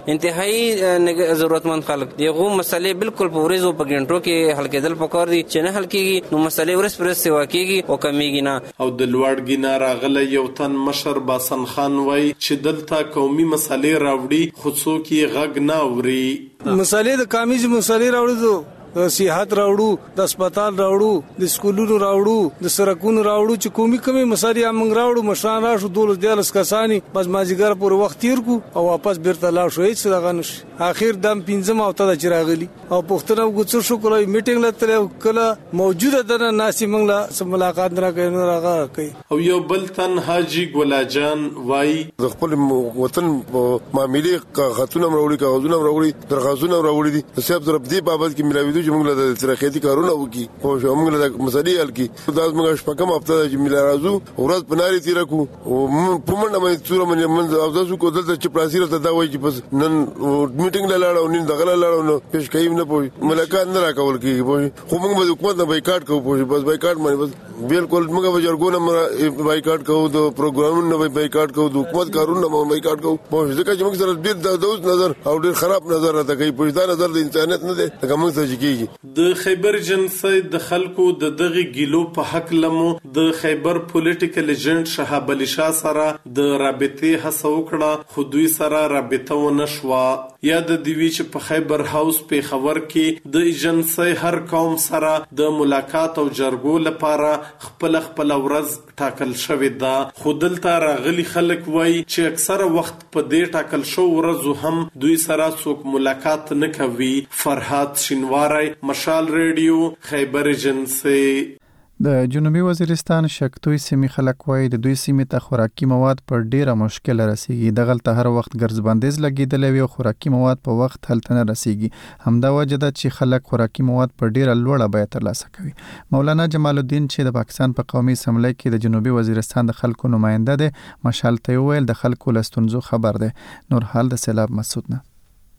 انتهایی ضرورتمند خلک دغه مسلې بالکل په ورځو په غنټو کې حل کېدل پکار دي چې نه حل کیږي نو مسلې ورس پرس سیوا کیږي او کمیږي نه. او د لوړګي نه راغله یو تن مشر باسن خان وای چې دلته قومي مسلې راوړي خو څوک یې غږ نه اوري. مسلې د قومي مسلې راوړي صحت راوړو د هسپتال راوړو د سکولونو راوړو د سرکونو راوړو چې کومي کمی مسالې موږ راوړو مشران راشو 12 کسانی بس ماجیګر پر وخت تیر کو او واپس بیرته لاړ شو هیڅ دغه نش اخر دم 15 او ته چراغلی او پښتنه وګڅ شو کولای میټینګ لته کله موجوده د ناسي موږ لا ملاقات نه کوي راغه کوي. او یو بل تن حاجی ګولاجان وای د خپل وطن معاملې خاتونه راوړي کاغذونه راوړي درخواستونه راوړي دي صاحب طرف دی بابت کې ملاوي چې موږ له ترخیتي کارونه وکي او موږ له مسالې حل کی دا موږ شپږم هفته چې مل راځو ورځ پناري تیر کو او په منډه باندې څوره من او تاسو کو دلته چې پلاسیره ته دا وایي چې بس نن میټینګ لاړو نن دغه لاړو نو پېښ کایم نه پوي ملاقات نه راکول کیږي خو موږ به حکومت نه بایکاټ کوو پوي بس بایکاټ باندې بس بالکل موږ به جرګونه بایکاټ کوو د پروګرامونو نه بایکاټ کوو د حکومت کارونو نه بایکاټ کوو پوي ځکه چې موږ سره ډیر د اوس نظر او ډیر خراب نظر راته کوي پوي دا نظر د انسانیت نه دی هغه موږ ته کیږي. د خیبر ایجنسی د خلکو د دغه ګیلو په حق لمو د خیبر پولیټیکل ایجنټ شهاب علي شاه سره د رابطې هڅه وکړه خو دوی سره رابطه ونه شوه. یا د دیوی چې په خیبر هاوس پیښور کې د ایجنسی هر قوم سره د ملاقات او جرګو لپاره خپل ورځ ټاکل شوې ده خو دلته راغلي خلک وایي چې اکثره وخت په دې ټاکل شو ورځو هم دوی سره څوک ملاقات نه کوي. فرحات شینواری مشال ریډیو خیبر ایجنسی. د جنوبي وزیرستان شکتوی سیمې خلک وایي د دوی سیمې ته خوراکي مواد پر ډیره مشکل رسیږي. دغلته هر وخت ګرځ بندیز لګیدلې وي او خوراکي مواد په وخت هلته نه رسیږي. همدا وجه ده چې خلک خوراکي مواد پر ډیره لوړه بیه ترلاسه کوي. مولانا جمال الدین چې د پاکستان په قومي اسمبلی کې د جنوبي وزیرستان د خلکو نماینده دی مشال ته ویل د خلکو له ستونزو خبر دی. نور حال د سیلاب مسعود نه.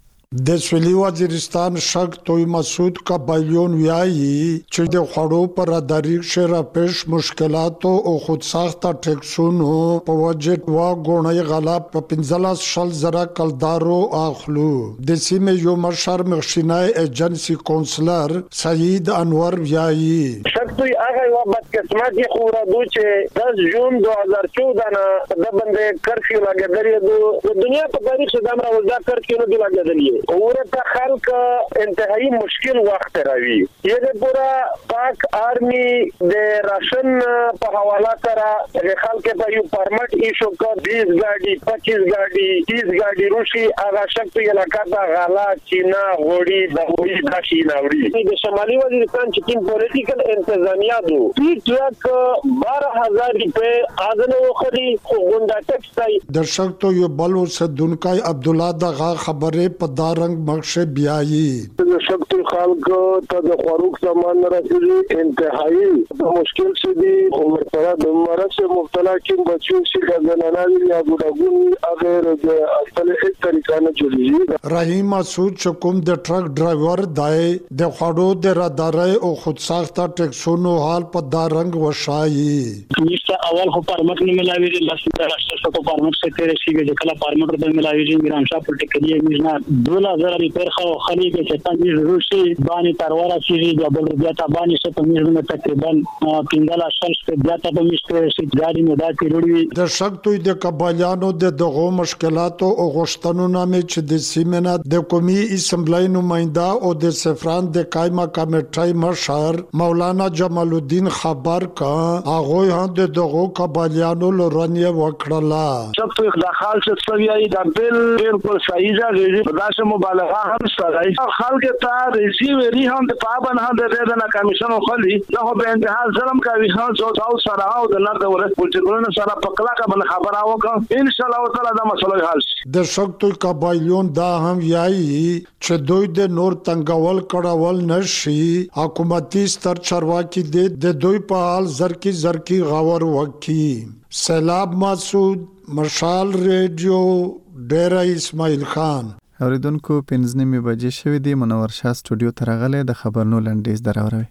د سویلي وزیرستان شک توی مسعود قبایلیون ویایي چې د خوړو پر اداري شره پېش مشکلاتو او خودساخته ټیکسونو په وجه وا غونې غلا په 15 زره کلدارو اخلو. د سیمې یو مشر مخشینای ایجنسی کونسلر سعید انور ویایي شک توی هغه یو بدقسمتي خورا دو چې 10 جون 2014 نه د باندې کرفیو لګیدل د دنیا په تاریخ کې د امر وزا کرفیو نه لګیدل ورته خلک انتهایی مشکل وخت راوي. یغه پورا پاک آرمی د راشن په حواله سره خلک په یو پرمټ ایشو کا 20 گاډي 25 گاډي 30 گاډي روشي هغه شکت علاقہ دا غالا چینا غوړي د وې داشي ناوړي د شمالي وزیرستان چې کوم پولیټیکل انتظامیه دو ټیک 12000 روپے اذن وخري غونډه ټکسای د شکتو یو بلو صدونکای عبد الله دغه خبره په رنگ بخش بیائی شکتی خلق تا دا خواروک سامان رسیدی انتہائی مشکل سے دی ورطرہ مرض سے مبتلا کن بچوں سے زنانانی یا گوڑاگون اغیر اصل ایک طریقہ نہ چلی رحیم مسعود چکم د ټرک ډرایور دای د خواړو د رادارای او خودساخته ټیکسونو حال په دا رنگ وشایي نشته اول خو پرمټ نه ملاوي دي لاسته راځي کو پرمټ سے تیرے سی جو کلا پرمټ د ملاوي دي ګرام شاپ ټیکلی مینا 2000 ریپیر خو خلیګ چې تنګ روشي باندې ترورا سیږي د بل بیا ته باندې څه په میرمن تقریبا 15 شخص په بیا ته په مشته شي ګاډي نه دا تیروي د شکتوی د قبایلیانو د دغو مشکلاتو او غوښتنو نامې چې د سیمنا د قومي اسمبلی نماینده او د سفران د قائمه کمیټې مشر مولانا جمال الدین خبر کا هغه هم د دغو قبایلیانو لورنیه وکړه شکتوی د خال څخه سویای د بالکل صحیح ځای په داسه مبالغه هم سره خلک ته رسی وری هم د پابن هم د دې نه کمیشن خلی نه به انتها ظلم کوي هم او سره او د نړۍ د ورځ پولیسونو سره پکلا کا بل خبره وکړه ان شاء الله تعالی دا مسله حل شي د شکتوی قبایلیون دا هم یایي چې دوی د نور تنګول کړهول نشي حکومتي ستر چارواکي د دوی په حال زرکی غور وکي سیلاب مسعود مشال ریډیو ډیره اسماعیل خان اوریدونکو 5:30 بجې شوې دي منور شاه سټوډیو ته راغلی د خبرونو لنډیز دراوروي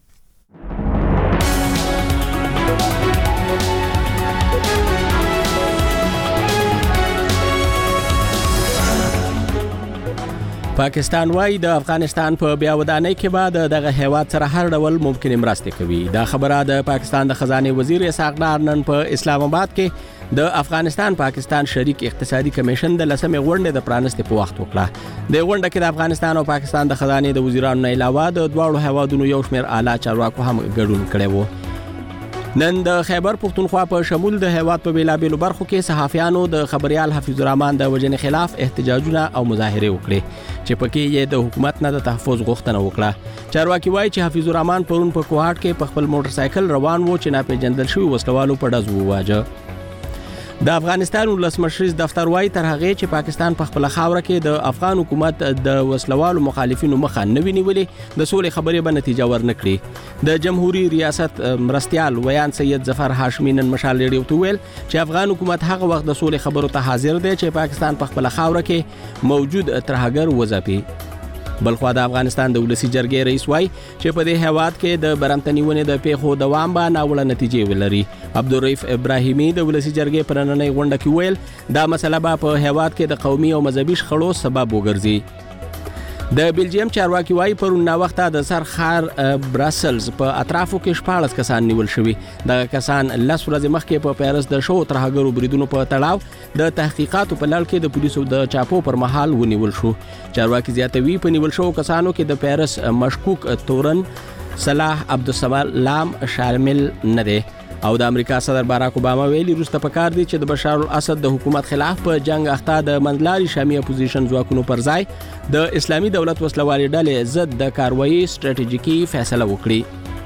پاکستان وايي د افغانستان په بیا ودانۍ کې بعد دغه هیواد سره هر ډول ممکن مرسته کوي. دا خبره د پاکستان د خزانه وزیر اسحاق ډار نن په اسلام آباد کې د افغانستان پاکستان شریک اقتصادي کمیشن د لسمې غونډې د پرانستې په وخت وکړه. د غونډه کې د افغانستان او پاکستان د خزانه د وزیرانو نه علاوه د دواړو هیوادونو یو شمېر اعلی چارواکو هم ګډون کړی وو. نن د خیبر پختونخوا په شمول د هیواد په بیلابیلو برخو کې صحافیانو د خبريال حفیظ الرحمن د وجنې خلاف احتجاجونه او مظاهره وکړي چې پکې یې د حکومت نه د تحفظ غوښتنه وکړه. چارواکي وایي چې حفیظ الرحمن پرون په کوهاټ کې په خپل موټر سایکل روان و چې ناپېژندل شوي وسلوالو په ډز وواجه. د افغانستان ولسمشر دفتر وایي تر هغه چې پاکستان په خپل خاوره کې د افغان حکومت د وسلوالو مخالفینو مخه نه ونیولې د سولې خبرې به نتیجه ورنکړي. د جمهوریت ریاست مرستيال ویان سید ظفر هاشمي نن مشال ریډیو ته ویل چې افغان حکومت هغه وخت د سولې خبرو ته حاضر دی چې پاکستان په خپل خاوره کې موجود ترهګر وځپي. بلخوا د افغانستان د ولسی جرګې رئیس وای چې په دې هیواد کې د برمتنیونه د پیښو دوام به ناوړه نتیجې ولري. عبدالرؤف ابراهیمی د ولسی جرګې پر نننۍ غونډه کې ویل دا مسله به په هیواد کې د قومي او مذهبي شخړو سبب وګرځي. د بلجیم چارواکي وای پرون نا وخته د سرخار براسلز په اطرافو کې 14 کسان نیول شوي. دغه کسان لس ورځې مخکې په پیرس د شو ترهګرو بریدونو په تړاو د تحقیقاتو په لړ کې د پولیسو د چاپو پر مهال ونیول شو. چارواکي زیاتوي په نیول شو کسانو کې د پیرس مشکوک تورن صلاح عبدالسلام شامل نه دی. او د امریکا صدر باراک اوباما ویلي وروسته پکار دي چې د بشار الاسد د حکومت خلاف په جنگ اخته د منځلاري شامي اپوزیشن ځواکونو پر ځای د اسلامي دولت وسلوالي ډلې ضد د کاروایی ستراتیژیکي فیصله وکړي.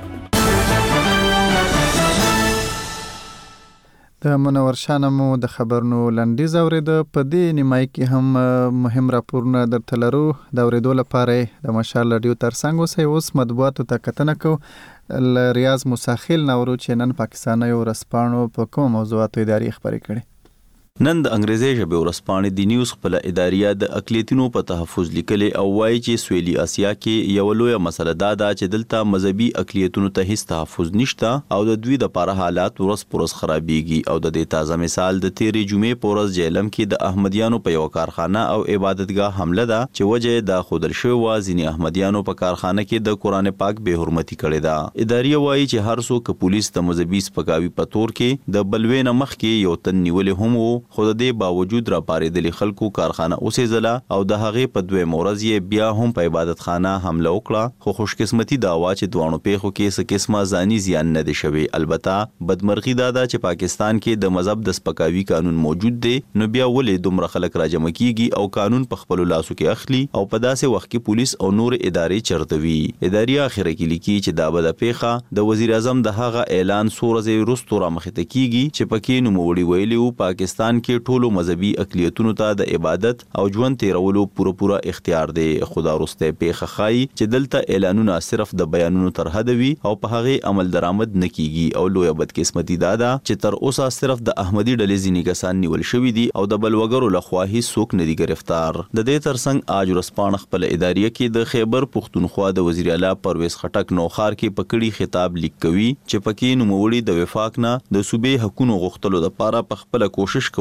د منور شانمو د خبرونو لنډیز اورېده. په دې نیمای کې هم مهم راپورونه درته لرو. د اورېدو لپاره د مشال رادیو ترڅنګ اوسئ. اوس مطبوعاتو ته کتنه کوو. ریاض موساخیل نورو چې نن پاکستاني ورسپانو په کوم موضوعاتو اداري خبرې کړي. نن د انګریزي ژبې ورسپانې د نیوز خپل اداریه د اقلیتونو په تحفظ لیکلي او وایي چې سویلي اسیا کې یو لوی مسله دا ده چې دلته مذهبي اقلیتونو ته هیڅ تحفظ نشته او د دوی د لپاره حالات ورځ پر ورځ خرابېږي. او د دې تازه مثال د تیرې جمعې په ورځ جیلم کې د احمدیانو په یو کارخانه او عبادتګاه حمله ده چې وجه د خودل شوی و ځینې احمدیانو په کارخانه کې د قران پاک به حرمتي کړې ده. اداریه وایي چې هر څوک پولیس د مذهبي سپکاوي په تور کې د بلوي نه مخ کې یو تن نیولې هم وو خو د دې باوجود را پارېدلي خلکو کارخانه اوسېزله او د هغې په دوی مورز یې بیا هم په عبادت خانه حمله وکړه. خو خوش قسمتي دا وا چې دوانو پیښو کې څه قسمه ځاني زیان نه دی شوی. البته بدمرغي دا ده چې پاکستان کې د مذهب د سپکاوي قانون موجود دی نو بیا ولې دومره خلک راجمع کیږي او قانون په خپل لاسو کې اخلي او په داسې وخت کې پولیس او نور ادارې چرتوي. ادارې اخره کې لیکي چې دا به د پیښه د وزیر اعظم د هغه اعلان سورزه وروسته را مخته کیږي چې پکې نوموړي ویلي وو پاکستان کې ټولو مذهبي اقلیتونو ته د عبادت او ژوند تیرولو پوره اختیار دی. خدا رسته پیښه خای چې دلته اعلانونه صرف د بیانونو تر حد وي او په هغه عمل درآمد نکېږي. او لوی بدقسمتي دا ده چې تر اوسه صرف د احمدي ډلې ځینې کسان نیول شوي دي او د بلوګرو لخوا هیڅ څوک نه دي گرفتار. د دې ترڅنګ آج ورسپانه خپل اداریه کې د خیبر پختونخوا د وزیر اعلی پرویز خټک نوخار کې پکړی خطاب لیک کوي چې پکې نوموړي د وفاق نه د صوبې حقوقو غوښتلو لپاره په خپل کوشش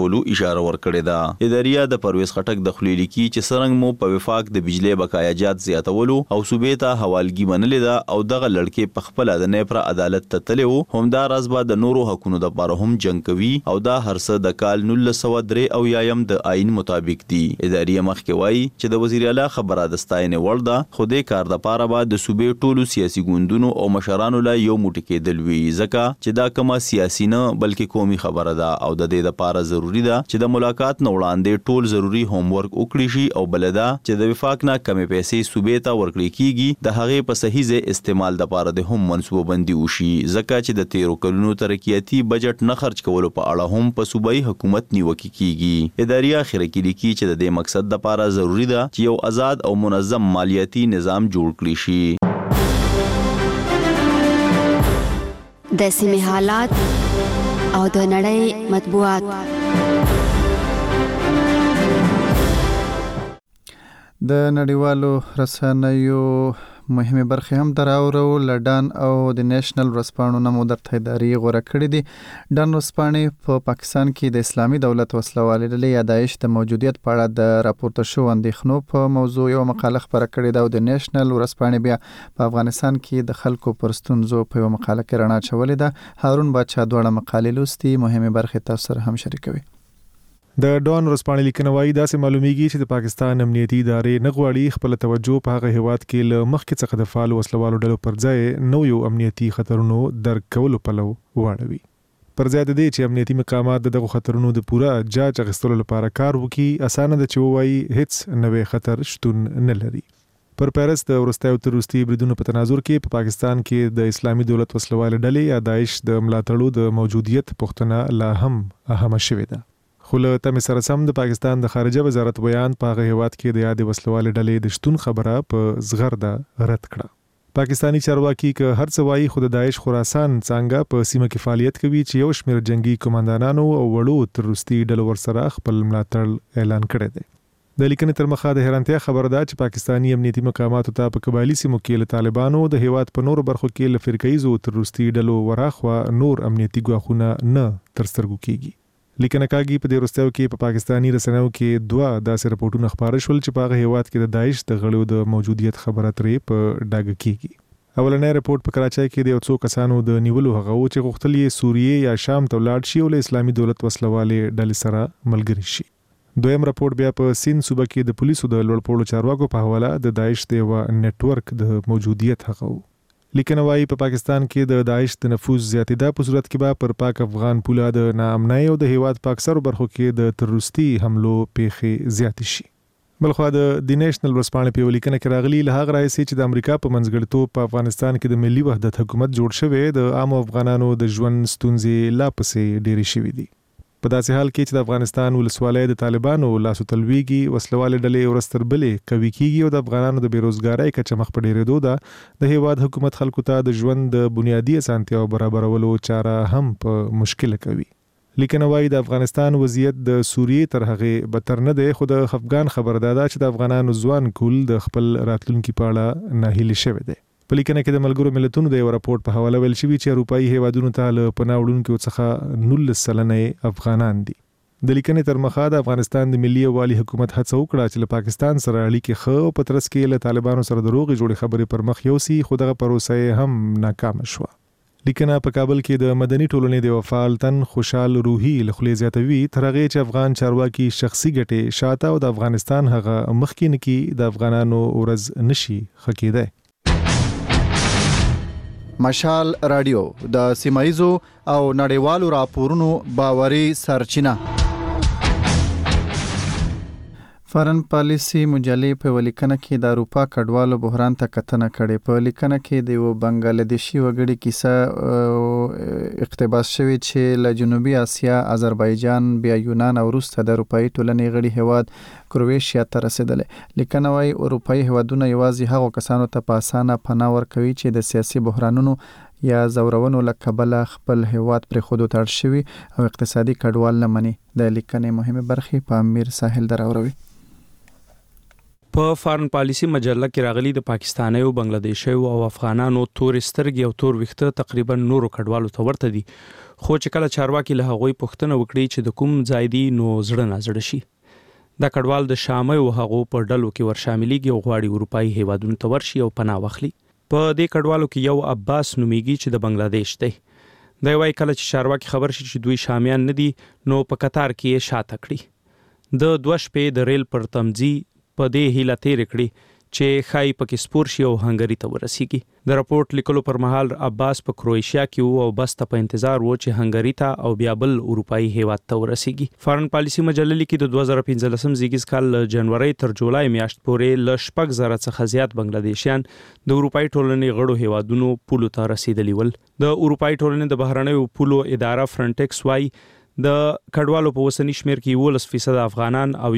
کولو اشاره ورکړې ده. اداریه د پرویز خټک د خلیلی کی چې سرنګ مو په وفاق د بجلی بقایا جات زیاتولو او صوبې ته حوالګي منلې ده او دغه لړکې په خپل د نیپرا عدالت ته تلو همدا رازبا د نورو حقونو د لپاره هم جنگ کوي او دا هرڅه د کال 1903 او یایم د آئین مطابق دي. اداریه مخکې وایي چې د وزیر اعلی خبره د ستاینې وړ ده، خو دې کار د پاره به د صوبې ټولو سیاسي ګوندونو او مشرانو لا یو موټی کېدل وی، ځکه چې دا کومه سیاسي نه بلکې قومي خبره ده او د دې لپاره ضروری ده چې د ملاقات نه وړاندې ټول ضروری هوم ورک وکړي شي او بلدا چې د وفاق نه کمې پیسې صوبې ته ورکړي کیږي د هغې په صحیح ځای استعمال د لپاره د هم منصوبه بندي وشي، ځکه چې د 13 کلونو ترقیاتي بجټ نه خرج کولو په اړه هم په صوبایي حکومت نیوکه کیږي. اداریه اخر کې لیکي چې د دې مقصد د لپاره ضروری ده چې یو آزاد او منظم مالیاتي نظام جوړ کړي شي. د سیمې حالات او د نړۍ مطبوعات. د نړیوالو رسنیو مهمه برخه هم دراورو لډان او د نېشنل ورسپانو نمو در تیداری غوړه کړې دي. ډان ورسپانې په پاکستان کې د اسلامي دولت وسلوالې ډلې یا داعش د موجودیت په اړه د راپورته شو اندېښنو په موضوع یو مقاله خبره کړې ده او د نېشنل ورسپانې بیا په افغانستان کې د خلکو پر ستونزو په یو مقاله کې رڼا اچولې ده. هارون بادشاه دواړه مقالې لوستي، مهمه برخه تاسو سره هم شریکوي. د ډان ورسپانې لیکنه وايي داسې معلومیږي چې د پاکستان امنیتي ادارې نه غواړي خپل توجه په هغه هیواد کې له مخکې څخه د فعال وسلوالو ډلو پر ځای نو یو امنیتي خطرونو درک کولو پلو واړوي. پر ځای د دې چې امنیتي مقامات دغه خطرونو د پوره جاج اخیستلو لپاره کار وکړي، اسانه ده چې وایي هیڅ نوې خطر شتون نه لري. پر پیرس د ورستیو تر وروستي بریدونو په تناظر کې په پاکستان کې د اسلامي دولت وسلوال ډلې یا داعش د ملاتړو د موجودیت پوښتنه لا هم اهمه شوې ده. خو له تمې سره سم د پاکستان د خارجه وزارت بیان په هغه هیواد کې د یادې وسلوالې ډلې د شتون خبره په زغرده رد کړه. پاکستانی چارواکي که هر څه وایي خو د داعش خراسان څنګه په سیمه کې فعالیت کوي چې یو شمېر جنگي کمانډانانو او وړو تروریستي ډلو ورسره خپل ملاتړ اعلان کړی دی. د لیکنې تر مخه د حیرانتیا خبره ده چې پاکستانی امنیتي مقاماتو ته په قبایلي سیمو کې له طالبانو د هیواد په نورو برخو کې له فرقه‌ایزو تروریستي ډلو وراخوا نور امنیتي ګواښونه نه تر سترګو کیږي. لیکنه کاږي په دې وروستیو کې په پاکستانی رسنیو کې دوه داسې راپورټونه خبره شول چې په هغه هیواد کې د داعش د غړو د موجودیت خبره ترې په ډاګه کیږي. اولنې راپورټ په کراچۍ کې د یو څو کسانو د نیولو هغه و چې غوښتل یې سوریې یا شام ته ولاړ شي او له اسلامي دولت وسلوالې ډلې سره ملګري شي. دویم راپورټ بیا په سین صوبه کې د پولیسو د لوړپوړو چارواکو په حواله د داعش د یو نتورک د موجودیت هغه و. لیکنه وايي په پاکستان کې د داعش د نفوذ زیاتېدا په صورت کې به پر پاک افغان پوله د ناامنۍ او د هیواد په اکثرو برخو کې د تروریستي حملو پیښې زیاتې شي. بلخو د نېشنل ورسپانې په لیکنه کې راغلي له هغه راځي چې د امریکا په منځګړیتوب په افغانستان کې د ملي وحدت حکومت جوړ شوی د عام افغانانو د ژوند ستونزې لا پسې ډېرې شوې دي. په داسې حال کې چې د افغانستان ولسوالۍ د طالبانو لاسو تلويږي، وسلواله ډلې ورستربلې کوي کیږي او د افغانانو د بیروزګارۍ کچه مخ په ډېرېدو ده، د هیواد حکومت خلکو ته د ژوند د بنیادی اسانتیاو برابرولو چاره هم په مشکل کوي. لیکنه وايي د افغانستان وضعیت د سوریې تر هغه بدتر نه دی، خو د افغان خبرداده چې د افغانانو ځوان کول د خپل راتلونکي په اړه ناهیلي شوی دی. په لیکنه کې د ملګرو ملتونو د یو راپورټ په حواله ویل شوی چې اروپایي هیوادونو ته له پناه وړونکو څخه 19 سلنه افغانان دي. د لیکنې تر مخه د افغانستان د ملي یووالي حکومت هڅه وکړه چې له پاکستان سره اړیکې ښه او په ترڅ کې له طالبانو سره د روغې جوړې خبرې پر مخ یوسي، خو دغه پروسه هم ناکام شوه. لیکنه په کابل کې د مدني ټولنې د وفال تن خوشحال روحي له خلې زیاتوي تر هغه چې افغان چارواکي شخصي ګټې شاته او د افغانستان هغه مخکې نه کې د افغانانو ورځ نشي خکېده. مشال رادیو د سیمایزو او نړیوالو راپورونو باوري سرچینه. فارن پالیسی مجلې په ولیکنه کې د اروپا کډوالو بحران ته کتنه کړې. په لیکنه کې د یو بنگلادیشي وګړي کیسه اقتباس شوی چې له جنوبي اسیا، آذربایجان، بیا یونان او وروسته د اروپایي ټولنې غړي هیواد کروشیا ته رسیدلې. لیکنه وايي اروپایي هیوادونه یوازې هغو کسانو ته په اسانه پناه ورکوي چې د سیاسي بحرانونو یا زورونو له کبله خپل هیواد پرې خودو ته اړ شوي او اقتصادي کډوال نه مني. د لیکنې مهمه برخې په امیر ساحل دراوروي. په فارن پالیسی مجله کې راغلي د پاکستانیو بنگلادیشیو او افغانانو تور سترګې او تور ویښته تقریبا نورو کډوالو ته ورته دي، خو چې کله چارواکي له هغوی پوښتنه وکړي چې د کوم ځای دی نو زړه نازړه شي. دا کډوال د شامي او هغو په ډلو کې ورشاملېږي او غواړي اروپאי هیوادونو ته ورشي او پناه واخلي. په دې کډوالو کې یو عباس نومیږي چې د بنگلاديش دی. دا وایي کله چې چارواکي خبر شي چې دوی شامیان نه دي نو په قطار کې یې شاته کړي. د 2 شپې د ریل پر تمځي په دې هیله تیر کړي چې خای پکې سپور شي او هنګری ته ورسیږي. د راپورټ لیکلو پر مهال عباس په کروشیا کې او بس ته په انتظار و چې هنګری ته او بیا بل اروپאי هیواد ته ورسیږي. فارن پالیسی مجله لیکي د 2015 زیږیز کال جنوري تر جولای میاشت پورې ل 6,000 څخه زیات بنگلادیشیان د اروپאי ټولنې غړو هیوادونو پولو ته رسیدلی ول. د اروپאי ټولنې د بهرنیو پولو اداره فرنټکس وايي د کډوالو په وسنی شمیر کې 11% افغانان او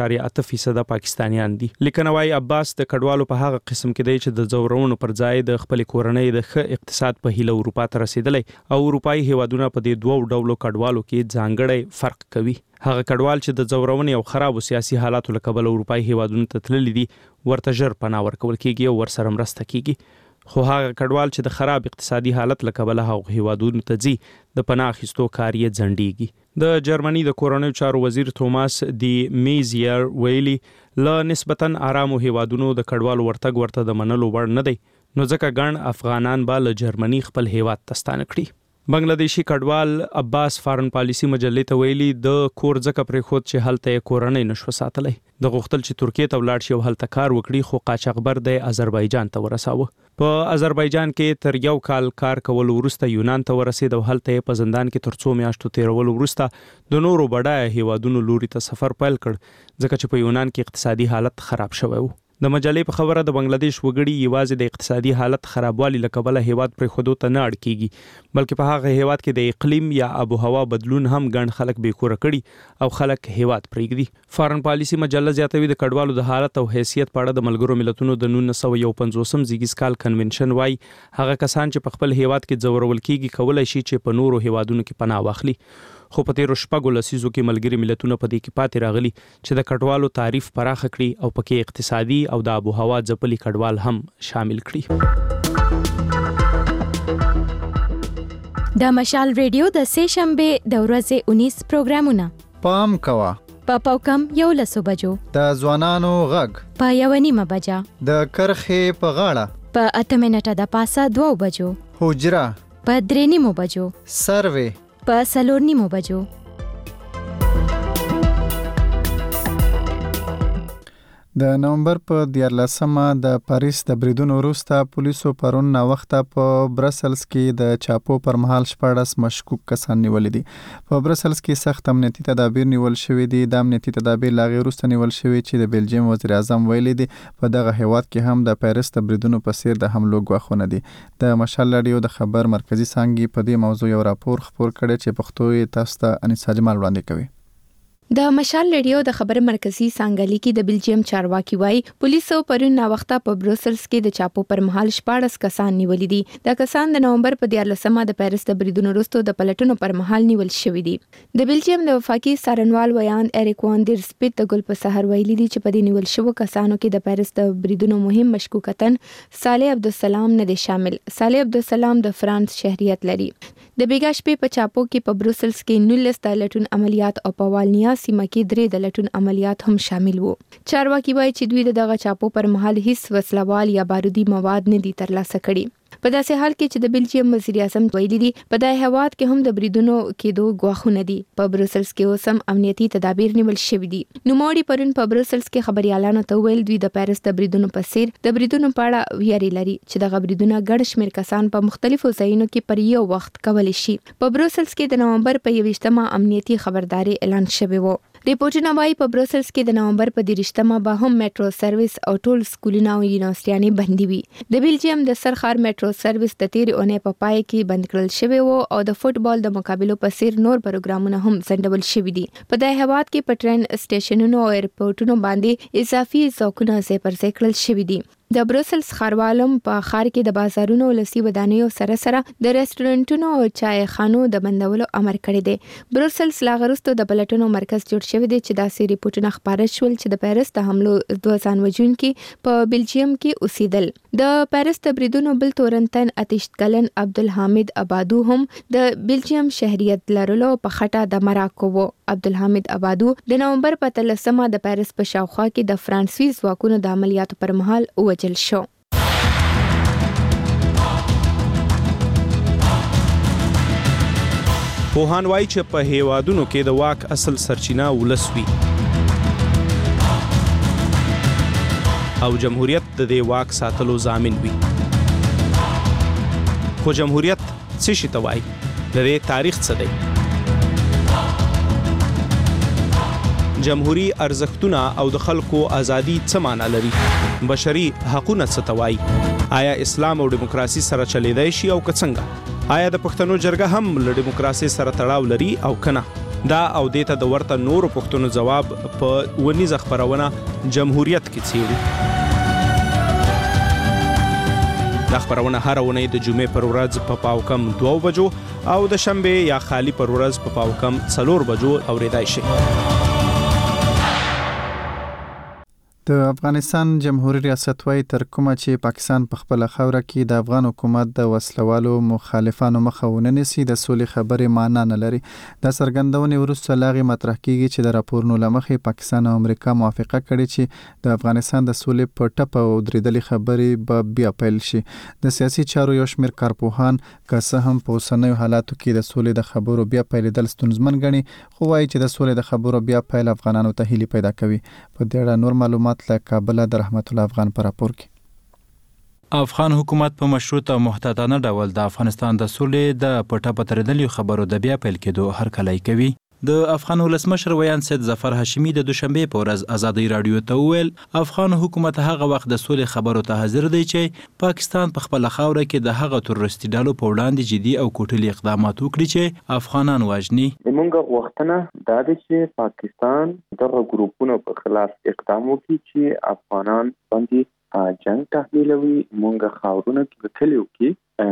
1.8% پاکستانیان دي. لیکنه وايي عباس د کډوالو په هغه قسم کې دی چې د زورونو پر ځای د خپل کورنۍ د ښه اقتصاد په هیله اروپا ته رسیدلی او اروپאי هیوادونه په دې دوه ډولو کډوالو کې ځانګړی فرق کوي. هغه کډوال چې د زورونې او خرابو سیاسي حالاتو له کبله اروپאי هیوادونو ته تللي دي ورته ژر پناه ورکول کیږي او ورسره مرسته کیږي. خو هغه کډوال چې د خراب اقتصادي حالت له کبله هغه هیوادونو ته ځي د پناه اخیستو کار یې ځنډیږي. د جرمني د کورنیو چارو وزیر توماس دی میزیر ویلي له نسبتاً آرامو هیوادونو د کډوالو ورته د منلو وړ نه دی، نو ځکه ګڼ افغانان به له جرمني خپل هیواد ته ستانه کړي. بنگلادیشي کډوال عباس فارن پالیسی مجلې ته ویلي د کور ځکه پرې خود چې هلته کورنۍ نشو ساتلی. د غوښتل چې ترکیه ته ولاړ شي او هلته کار وکړي خو قاچاقبر د آذربایجان ته ورساوه. په آذربایجان کې تر 1 کال کار کول وروسته یونان ته ورسید او هلته په زندان کې تر 2 میاشتو تیرول وروسته د نورو بډای هیوادونو لوري ته سفر پیل کړ ځکه چې په یونان کې اقتصادي حالت خراب شوی و. د مجلې په خبره د بنگلاديش وګړي یوازې د اقتصادي حالت خرابوالي له کبله هیواد پر خودو ته نه اړ کیږي بلکې په هغه هیواد کې د اقلیم یا آب و هوا بدلون هم ګڼ خلک بیکوره کړي او خلک هیواد پرېږدي. فارن پالیسی مجله زیاتوي د کډوالو د حالت او حیثیت په اړه د ملګرو ملتونو د 1951 زیږیز کال کنونشن وايي هغه کسان چې په خپل هیواد کې ځورول کیږي کولای شي چې په نورو هیوادونو کې پناه واخلي. خو په تیرو شپږو لسیزو کې ملګري ملتونه په دې کې پاتې راغلي چې د کډوالو تعریف پراخ کړي او پکې اقتصادي او د آب و هوا ځپلي کډوال هم شامل کړي. د مشال ریډیو د سه شنبه د ورځې 19 پروګرامونه پام کوا په پاوکم 11 بجو د ځوانانو غږ په 1:30 بجا د کرخې په غاړه په 8 منټه د پاسه 2 بجو حجره په 3:30 بجو سروې په 4:30 بجو. د نومبر په 14مه د پاریس د بریدونو وروسته پولیسو پرون نا وخته په برسلز کې د چاپو پر مهال 14 مشکوک کسان نیولې دي. په برسلز کې سخت امنیتي تدابیر نیول شوې دي. د امنیتي تدابیر لاغې وروسته نیول شوې چې د بلجیم وزیر اعظم ویلي دي په دغه هیواد کې هم د پاریس د بریدونو په څیر د حملو غواخونه دي. د مشال رادیو د خبر مرکزی څانګې په دې موضوع یو راپور خپور کړی چې پښتو یې تاسو ته انیسا جمال وړاندې کوي. د مشال ریډیو د خبر مرکزی څنګه لیکي د بلجیم چارواکي وای پولیسو پرون نا وخته په بروسلز کې د چاپو پر مهال 14 کسان نیولې دي. د کسان د نومبر په 14مه د پاریس د بریدونو وروسته د پلټنو پر مهال نیول شوې دي. د بلجیم د وفاقي څارنوال ویان اریک وان در سپیټ د ګل په سحر ویلي دي چې په دې نیول شوو کسانو کې د پاریس د بریدونو مهم مشکوکتن صالح عبدالسلام نه دي شامل. صالح عبدالسلام د فرانس شهریت لري. د بیګا شپې په چاپو کې په بروسلز کې 19 د لټون عملیات او په والنیا سیمه کې 3 د لټون عملیات هم شامل وو. چارواکي وایي چې دوی دغه چاپو پر مهال هیڅ وسلوال یا بارودي مواد نه دي ترلاسه کړي. په داسې حال کې چې د بلجیم وزیر اعظم ویلي دي په دای هواد کې هم د بریدونو کېدو غواخونه دي. په بروسلز کې اوس هم امنیتي تدابیر نیول شوي دي. نوموړي پرون په بروسلز کې خبريالانو ته ویل دوی د پاریس د بریدونو په څیر د بریدونو په اړه ویری لري چې د بریدونو ګډ شمیر کسان په مختلفو ځایونو کې پر یو وخت کولی شي. په بروسلز کې د نومبر په 21مه امنیتي خبرداري اعلان شوی و. ریپورتونه وايي په بروسلز کې د نومبر په 30مه به هم میټرو سرویس او ټول سکولونه او یونیورسيټیانې بندي وي. د بلجیم د سرخار میټرو سرویس د تیر اونۍ په پای کې بند کړل شوی وو او د فوتبال د مقابلو په سیر نور پروګرامونه هم ځنډول شوي دي. په دای هواد کې په ټرین سټیشنونو او ایرپورټونو باندې اضافي ځواکونه ځای پر ځای کړل شوي دي. د بروسلز ښاروالم په ښار کې د بازارونو لسی ودانیو سره سره د ریسټورانټونو او چای خانو د بندولو امر کړی دی. بروسلز لاغرستو د بلټونو مرکز جوړ شوی دی چې داسې ریپورتونه خبره شول چې د پیرس د حملو 2000 وژونکي په بلجیم کې اوسېدل. د پیرس د بریدونو بل تورنتن اتشتکلن عبدالحمید ابادو هم د بلجیم شهریت لرلو په خټه د مراکو وو. عبدالحمید ابادو د نومبر په 13 د پیرس په شاوخوا کې د فرانسوي ځواکونو د عملیاتو پر مهال ووجل شو. پوهان وایي چې په هیوادونو کې د واک اصل سرچینه ولس وي او جمهوریت د دې واک ساتلو ضامن وي. خو جمهوریت څه شي ته وایي؟ د دې تاریخ څه دی؟ جمهوری ارزښتونه او د خلکو ازادي څه معنا لري؟ بشري حقوقونه څه ته وایي؟ آیا اسلام او دیموکراسي سره چلیدای شي او که څنګه؟ آیا د پښتنو جرګه هم له دیموکراسي سره تړاو لري او کنه؟ دا او دیته د ورته نورو پښتنو جواب په ونیزه خبرونه جمهوریت کې څیړو. دا خبرونه هر اونۍ د جمعې پر ورځ په پاوکم 2 بجو او د شنبه یا خالی پر ورځ په پاوکم 4 بجو اوریدای شي. د افغانستان جمهوریت ریاست وايي تر کومه چې پاکستان په خپل خوره کې د افغان حکومت د وسلوالو مخالفانو مخه ونه نیسي د سولې خبرې معنا نه لري. د سرګندونې وروسته لاغي مطرح کیږي چې د راپورونو لمخې پاکستان او امریکا موافقه کړې چې د افغانستان د سولې په ټپه او درېدلې خبرې به بیا پیل شي. د سیاسي چارو یو شمېر کارپوهان که څه هم په اوسنیو حالاتو کې د سولې د خبرو بیا پیلېدل ستونزمن ګڼي، خو وایي چې د سولې د خبرو بیا پیل افغانانو ته هیلې پیدا کوي. په دې اړه نور معلومات له کابل د رحمت الله افغان پر راپور کې. افغان حکومت په مشروط او محتاطانه ډول د افغانستان د سولې د پټه پترېدلې خبرو د بیا پیل کېدو هرکلی کوي. د افغان ولسمشر ویان سید ظفر هاشمي د دوشنبه په ورځ ازادي رادیو ته وویل افغان حکومت هغه وخت د سولې خبرو ته حاضر دی چې پاکستان په خپل خاوره کې د هغه تروریستي ډلو په وړاندې جدي او کوټلي اقدامات وکړي چې افغانان وژني. موږ غوښتنه دا ده چې پاکستان دغه ګروپونو په خلاف اقدام وکړي چې افغانان باندې جنگ تحمیلوي، موږ خاورونه کې کلیو کې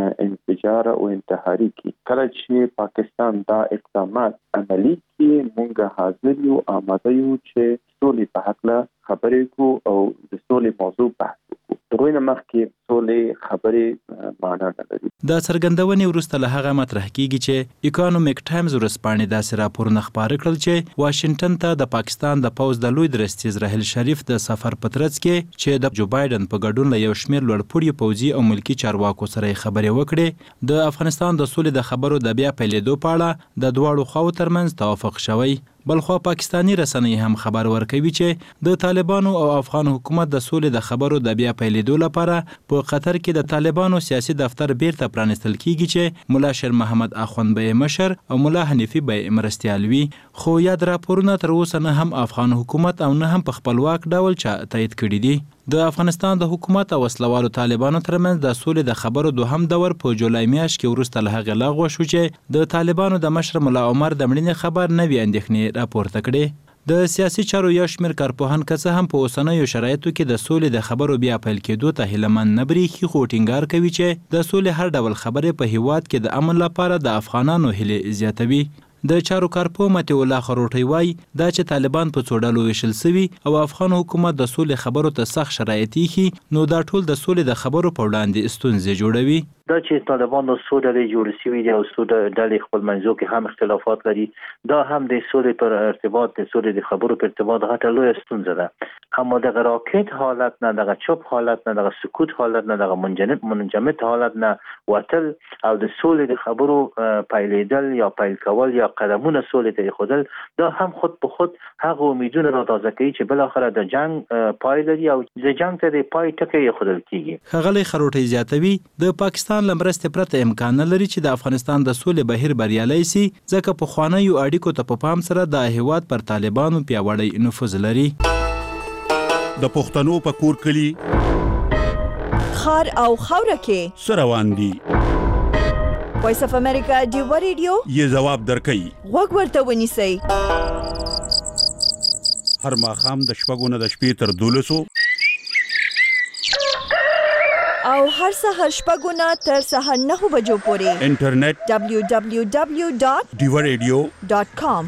انفجار او انتحاري کې. کله چې پاکستان دا اقدامات عملي کې موږ حاضر یو آماده یو چې سولې په حقله خبرې کو او د سولې موضوع بحث وکړو. دغه نه مخکې سولې خبرې معنا نه لري. د څرګندونې وروسته له هغه مطرح کیږي چې اکونومیک ټایمز ورسپانې داسې راپورونه خپاره کړل چې واشنگټن ته د پاکستان د پوځ د لوی درستیز راحیل شریف د سفر په ترڅ کې چې د جو بایدن په ګډون له یو شمېر لوړپوړي پوځي او ملکی چارواکو سره خبرې وکړې. د افغانستان د سولې د خبرو د بیا پیلېدو په اړه د دواړو خواو ترمنځ توافق شوی. بلخوا پاکستانی رسنۍ هم خبر ورکوي چې د طالبانو او افغان حکومت د سولې د خبرو د بیا پیلېدو لپاره په قطر کې د طالبانو سیاسي دفتر بیرته پرانستل کیږي چې مولا شیر محمد اخوند به مشر او مولا حنیفي به مرستیال وي. خو یاد راپورونه تر اوسه نه هم افغان حکومت او نه هم په خپلواک ډول تایید کړي دي. د افغانستان د حکومت او وسلوالو طالبانو ترمنځ د سولې د خبرو دوهم دور په جولای میاشت کې وروسته له هغې لغوه شو چې د طالبانو د مشر ملا عمر د مړینې خبر نوې اندېښنې راپورته کړې. د سیاسي چارو یو شمېر کارپوهان که څه هم په اوسنیو شرایطو کې د سولې د خبرو بیا پیل کېدو ته هیلهمند نه برېښي، خو ټینګار کوي چې د سولې هر ډول خبرې په هیواد کې د امن لپاره د افغانانو هیلې زیاتوي. د چارو کارپوه متي الله خروټي وایي دا چې طالبان په څو ډلو ویشل سوي او افغان حکومت د سولې خبرو ته سخت شرایط ایښي، نو دا ټول د سولې د خبرو په وړاندې ستونزې جوړوي. دا چې طالبانو څو ډلې جوړې شوي دي او څو ډلې خپل منځو کې هم اختلافات لري، دا هم د سولې پر ارتباط د سولې د خبرو پر ارتباط غټه لویه ستونزه ده. اما دغه راکټ حالت نه، دغه چوپ حالت نه، دغه سکوت حالت نه، دغه منجمد حالت نه وتل او د سولې د خبرو پیلېدل یا پیل کول یا قدمونه سولې ته ایښودل، دا هم خود په خود هغه امیدونه را تازه کوي چې بالاخره د جنگ پای لري او د جنگ ته د پای ټکی ایښودل کیږي. ښاغلی خروټي زیاتوي د پاکستان له مرستې پرته امکان نه لري چې د افغانستان د سولې بهیر بریالی سي، ځکه پخوانیو اړیکو ته په پام سره د هیواد پر طالبانو پیاوړی نفوذ لري. د پښتنو په کور کلی خار او خوره کې سروان دي. وایس اف امریکا دیو ریډیو یې جواب درکړي. غوږ ورته ونیسئ. هر ماښام د شپږو نه د شپې تر 12 او هر سحر شپږو نه تر سهار 9 بجو پورې انټرنیټ www.diwaradio.com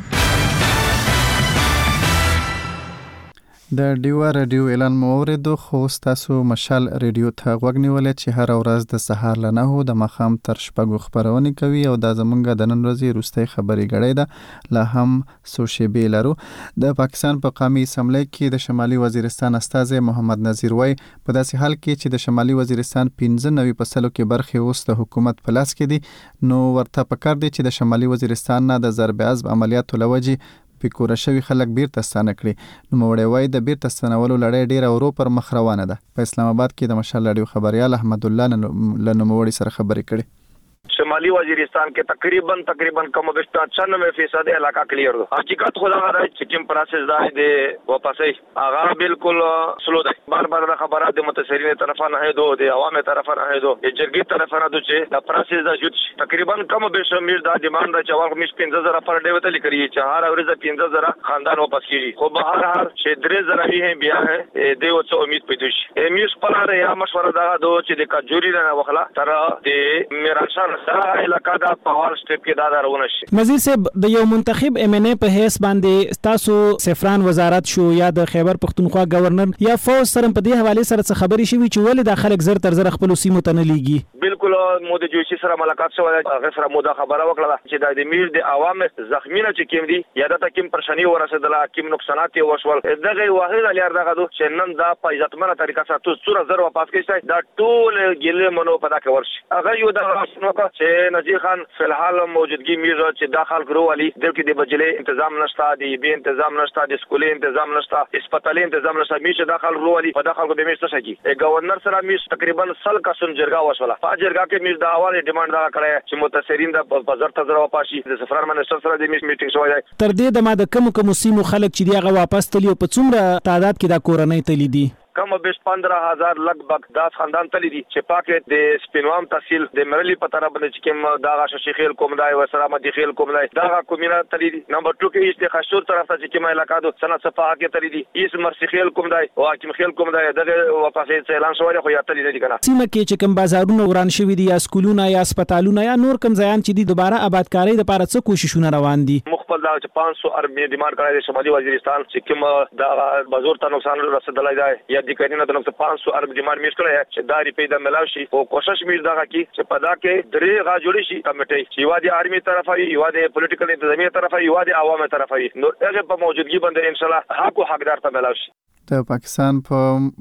د ډیوا رادیو اعلان مو اوریدو خو تاسو مشال رادیو ته غوږ نیولې چې هر ورځ د سهار له 9 د ماښام تر شپږو خبرونه کوي او دا زمونږ د نن ورځې روستۍ خبري غړې ده لا هم سوشيبي لرو د پاکستان په قومي اسمبلی کې د شمالي وزیرستان استاذ محمد نذیر وای په داسې حال کې چې د شمالي وزیرستان 15 فصلو کې برخه اوس د حکومت په لاس کې دي نو ورته پکار دي چې د شمالي وزیرستان نه د ضرب عزم عملیاتو لوجي پکوره شوی خلک بیرته ستانه کړي نو موړی وای د بیرته ستنولو لړۍ ډیره ورو پر مخ روانه ده په اسلام آباد کې د مشال رادیو خبريال احمد الله لنوموړي سره خبرې کړي شمالی وزیرستان کې تقریبا کم او بیش 96% علاقہ کلیئر دو حقیقت خدا غواړي چې کوم پروسس دا دی واپسې هغه بالکل سلو دی بار د خبرات د متاثرین طرفه نه دو د عوامو طرفه نه دو د جرګې طرفه نه دو چې دا پروسس دا جوړ تقریبا کم او بیش میر دا ډیماند چې اول مش 15000 پر ډیو ته لیکري چې هر اورز 15000 خاندان واپس کیږي خو به هر چې 3000 هي بیا ہے دیو څه امید پیدا شي میش پر یا مشوره دا دو چې د کجوري نه وخلا تر د میرانشان علاقہ دا پاور سټیپ کې دا درونه شي نذیر صاحب د یو منتخب ام ان ای په هیڅ باندې تاسو سفران وزارت شو یا د خیبر پختونخوا گورنر یا فوج سره په دې حواله سره خبري شوی چې ولې د خلک زر تر زر خپل سیمو ته نه لیږي بالکل مود جوشي سره ملاقات شو هغه سره مودا خبره وکړه چې د میر د عوام زخمینه چې کیم دي یا د تکیم پرشنی ورسېدله کیم نقصانات وشول دغه واحد الیار دغه چې نن دا په عزتمنه طریقه سره تاسو زر واپس کیږي دا ټول ګله منو پدا کور شي هغه یو د راشنو چې نذیر خان فی الحال موجودگی میر چې داخل ګرو علي دغه د بجلی تنظیم نشته دی به تنظیم نشته د سکولي تنظیم نشته هسپتالي تنظیم نشته میشه داخل ګرو علي په داخل کو به میشه شي گورنر سره میش تقریبا سل کا سن جرګه وشوله په جرګه کې میش د اواله ډیماند دا کړی چې متاثرین د بازار ته زرا پاشي د سفر منسټر سره د میش میټینګ شوی تر دې د ما د کوم سیمو خلک چې دیغه واپس تلی په څومره تعداد کې د کورنۍ تلی دي کم بیش 15000 لګبګ 10 خاندان تللی دي چې پاکه د سپینوام تحصیل د مرلی په طرف باندې چې کوم داغه شیخیل کوم دای و سلامتی خیل کوم دای داغه کومینه تللی دي نمبر 2 کې است خشور طرف ته چې کوم علاقہ د سنت صفه کې تللی دي اس مرسیخیل کوم دای او حکیم خیل کوم دای دغه واپس اعلان شوی خو یا تللی دي کنه سیمه کې چې کوم بازارونه وران شوی دي یا سکولونه یا هسپتالونه یا نور کوم ځایان چې دي دوباره آبادکاری لپاره څه کوششونه روان دي مخبل دا چې 500 ارب ډیماند کړی د شمالي وزیرستان چې کوم دا بازار ته نقصان رسیدلای دی یا د کینه د 500 ارب ډیماند میشکل ہے چې داری پیدا ملاو شي او کوشش میر دغه کی چې پدا کې درې غا جوړی شي کمیټې چې یو د آرمي طرفه یو د پولیټیکل انتظامی طرفه یو د عوامو طرفه نو هغه په موجودګي باندې ان شاء الله حق او حقدار ته ملاو شي د پاکستان په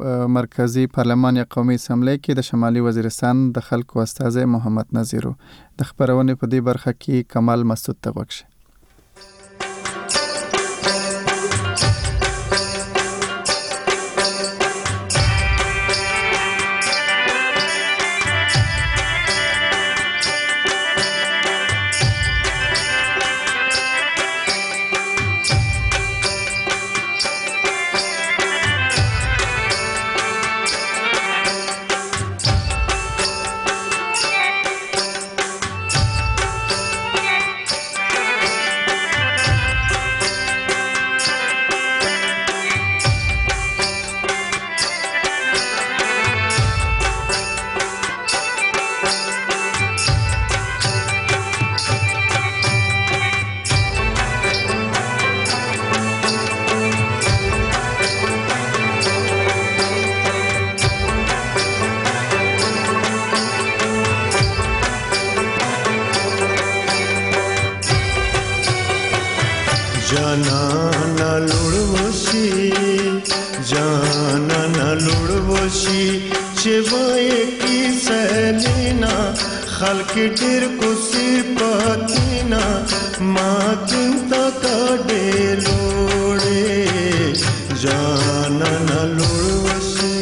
مرکزی پارلمان یا قومي اسمبلی کې د شمالي وزیرستان د خلکو استاذ محمد نذیرو د خبرونه په دې برخه کې کمال مسعود تغوښ خلق ډیر کو صفاتینا ماتن تا کډې لوړې جانا نه لوړوشي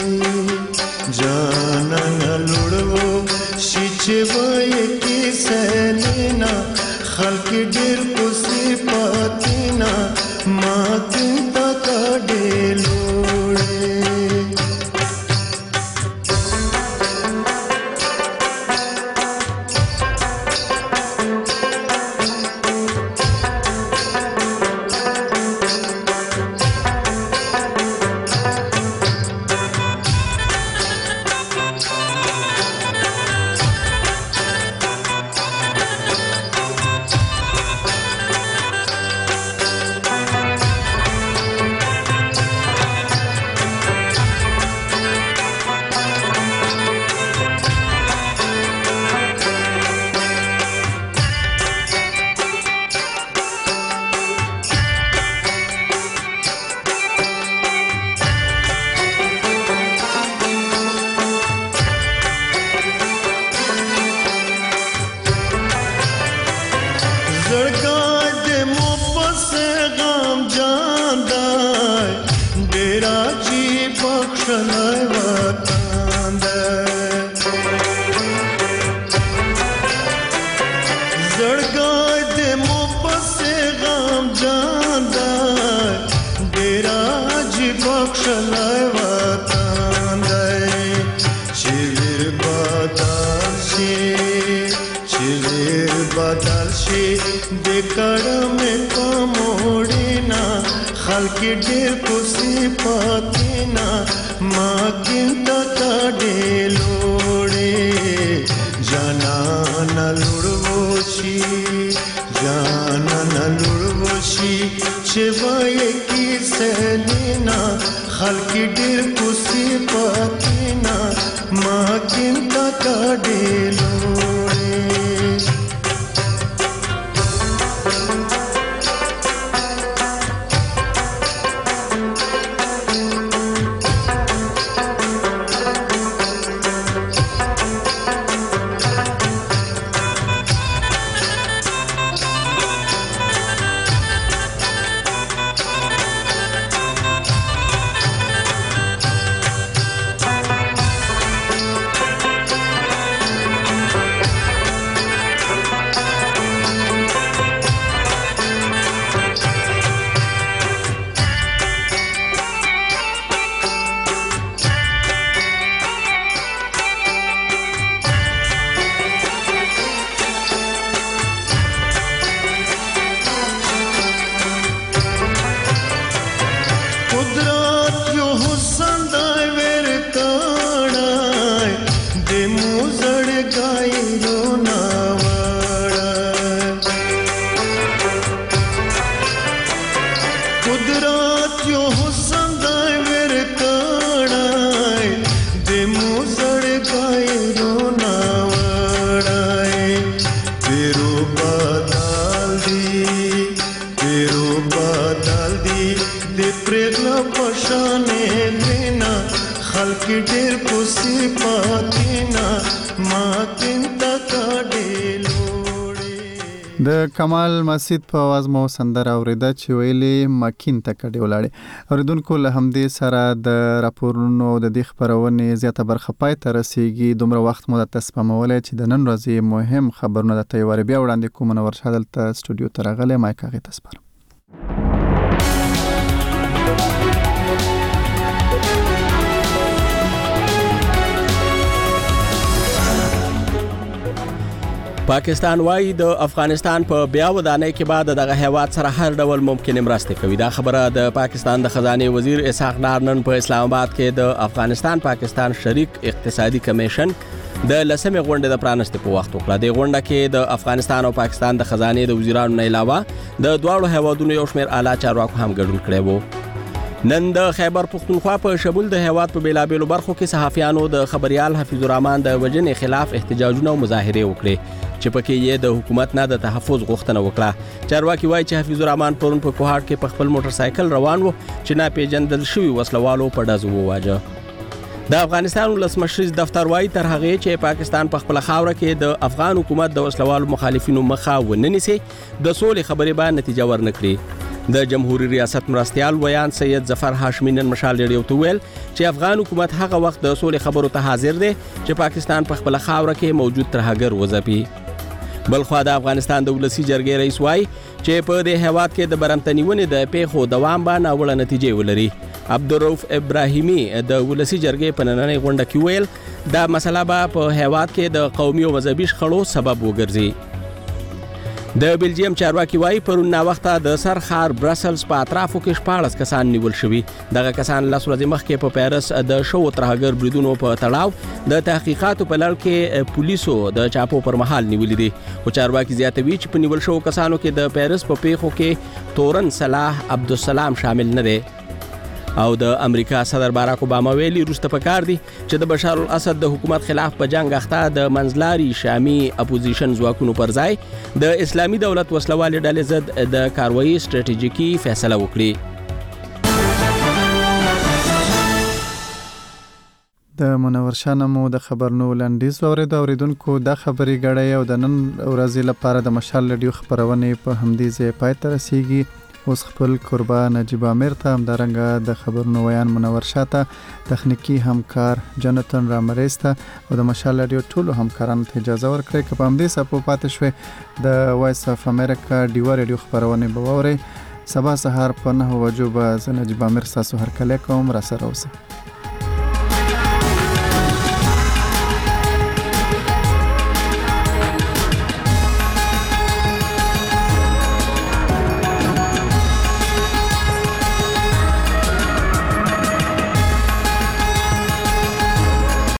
جانا نه لوړوشي چې وای کی سلینا خلق ډیر کو صفاتینا ماتن تا کډې لوړې کړه مې کوموړینا خلک ډېر کو صفاتینا ما کینتا ډېلوړې جانان لړوشي جانان لړوشي چې وای کی سلینا خلک ډېر کو صفاتینا ما کینتا ډېلوړې د کمال مسجد په आवाज مو سندره اوریده چې ویلي مکین ته کډي ولاړې اوریدونکو له همدې سره د راپورونو د دې خبرونه زیاته برخه پای ته رسیدي دومره وخت مو د تسپمولې چې د نن ورځې مهم خبرونه د تیوار بیا وړاندې کوم نو ورشادل ته سټوډیو ته راغله مایک هغه تسپر پاکستان وايي د افغانستان په بیا ودانۍ کې بعد دغه هیواد سره هر ډول ممکنه مرسته کوي. دا خبره د پاکستان د خزانه وزیر اسحاق ډار نن په اسلام آباد کې د افغانستان پاکستان شریک اقتصادي کمیشن د لسمې غونډې د پرانستې په وخت وکړه. د غونډه کې د افغانستان او پاکستان د خزانه د وزیرانو نه علاوه د دواړو هیوادونو یو شمېر اعلی چارواکو هم ګډون کړی وو. نن د خیبر پختونخوا په شمول د هیواد په بیلابېلو برخو کې صحافیانو د خبريال حفیظ الرحمن د وجنې خلاف احتجاجونه او مظاهره وکړي چې پکې یې د حکومت نه د تحفظ غوښتنه وکړه. چارواکي وایي چې حفیظ الرحمن پرون په کوهاټ کې په خپل موټر سایکل روان و چې ناپېژندل شوي وسلوالو په ډزو وواجه. د افغانستان ولسمشر دفتر وایي تر هغه چې پاکستان په خپل خاوره کې د افغان حکومت د وسلوالو مخالفینو مخه وننسي د سولې خبرې به نتیجه ورنکړي. د جمهوریت ریاست مرستيال ویان سید ظفر هاشمي نن مشال ریډیو ته ویل چې افغان حکومت هغه وخت د سولې خبرو ته حاضر دی چې پاکستان په خپل خاوره کې موجود ترهګر وځپي. بلخوا د افغانستان د ولسی جرګې رئیس وایي چې په دې هیواد کې د برمتنیونې د پیښو دوام به ناوړه نتیجې ولري. عبدالرؤف ابراهیمی د ولسی جرګې په نننۍ غونډه کې ویل دا مسله به په هیواد کې د قومي او مذهبي شخړو سبب وګرځي. د بلجیم چارواکي وایي پرون نا وخته د سرخار برسلز په اطرافو کې 14 کسان نیول شوي. دغه کسان لاس ورځې مخکې په پیرس د شو ترهګر بریدونو په تړاو د تحقیقاتو په لړ کې پولیسو د چاپو پر مهال نیولې دي. او چارواکي زیاتوي چې په نیول شو کسانو کې د پیرس په پیښو کې تورن صلاح عبدالسلام شامل نه دی. او د امریکا صدر باراک اوباما ویلي روسته پکار دي چې د بشار الاسد د حکومت خلاف په جنگ اخته د منځلاري شامي اپوزیشن ځواکونو پر ځای د اسلامي دولت وسلوالې ډلې ضد د کاروایی سټریټیژیکي فیصله وکړي. د منور شانمو د خبرونو لنډیز اوریدونکو د خبري غړې او د نن ورځې لپاره د مشال رادیو خبرونه په همدې ځای پای ته رسیدي. اوس خپل قربان نجیب امیر ته همدارنګه د خبرونو ویان منور شاته تخنیکی همکار جنتن رامریسته او د مشال رادیو ټولو همکارانو ته اجازه ورکړئ چې په همدې سپو پاتې شوي د وایس اف امریکا ډیوا رادیو خبرونه به ووري. سبا سهار په 9 بجو به نجیب امیر تاسو هر کله کوم را سره اوسه.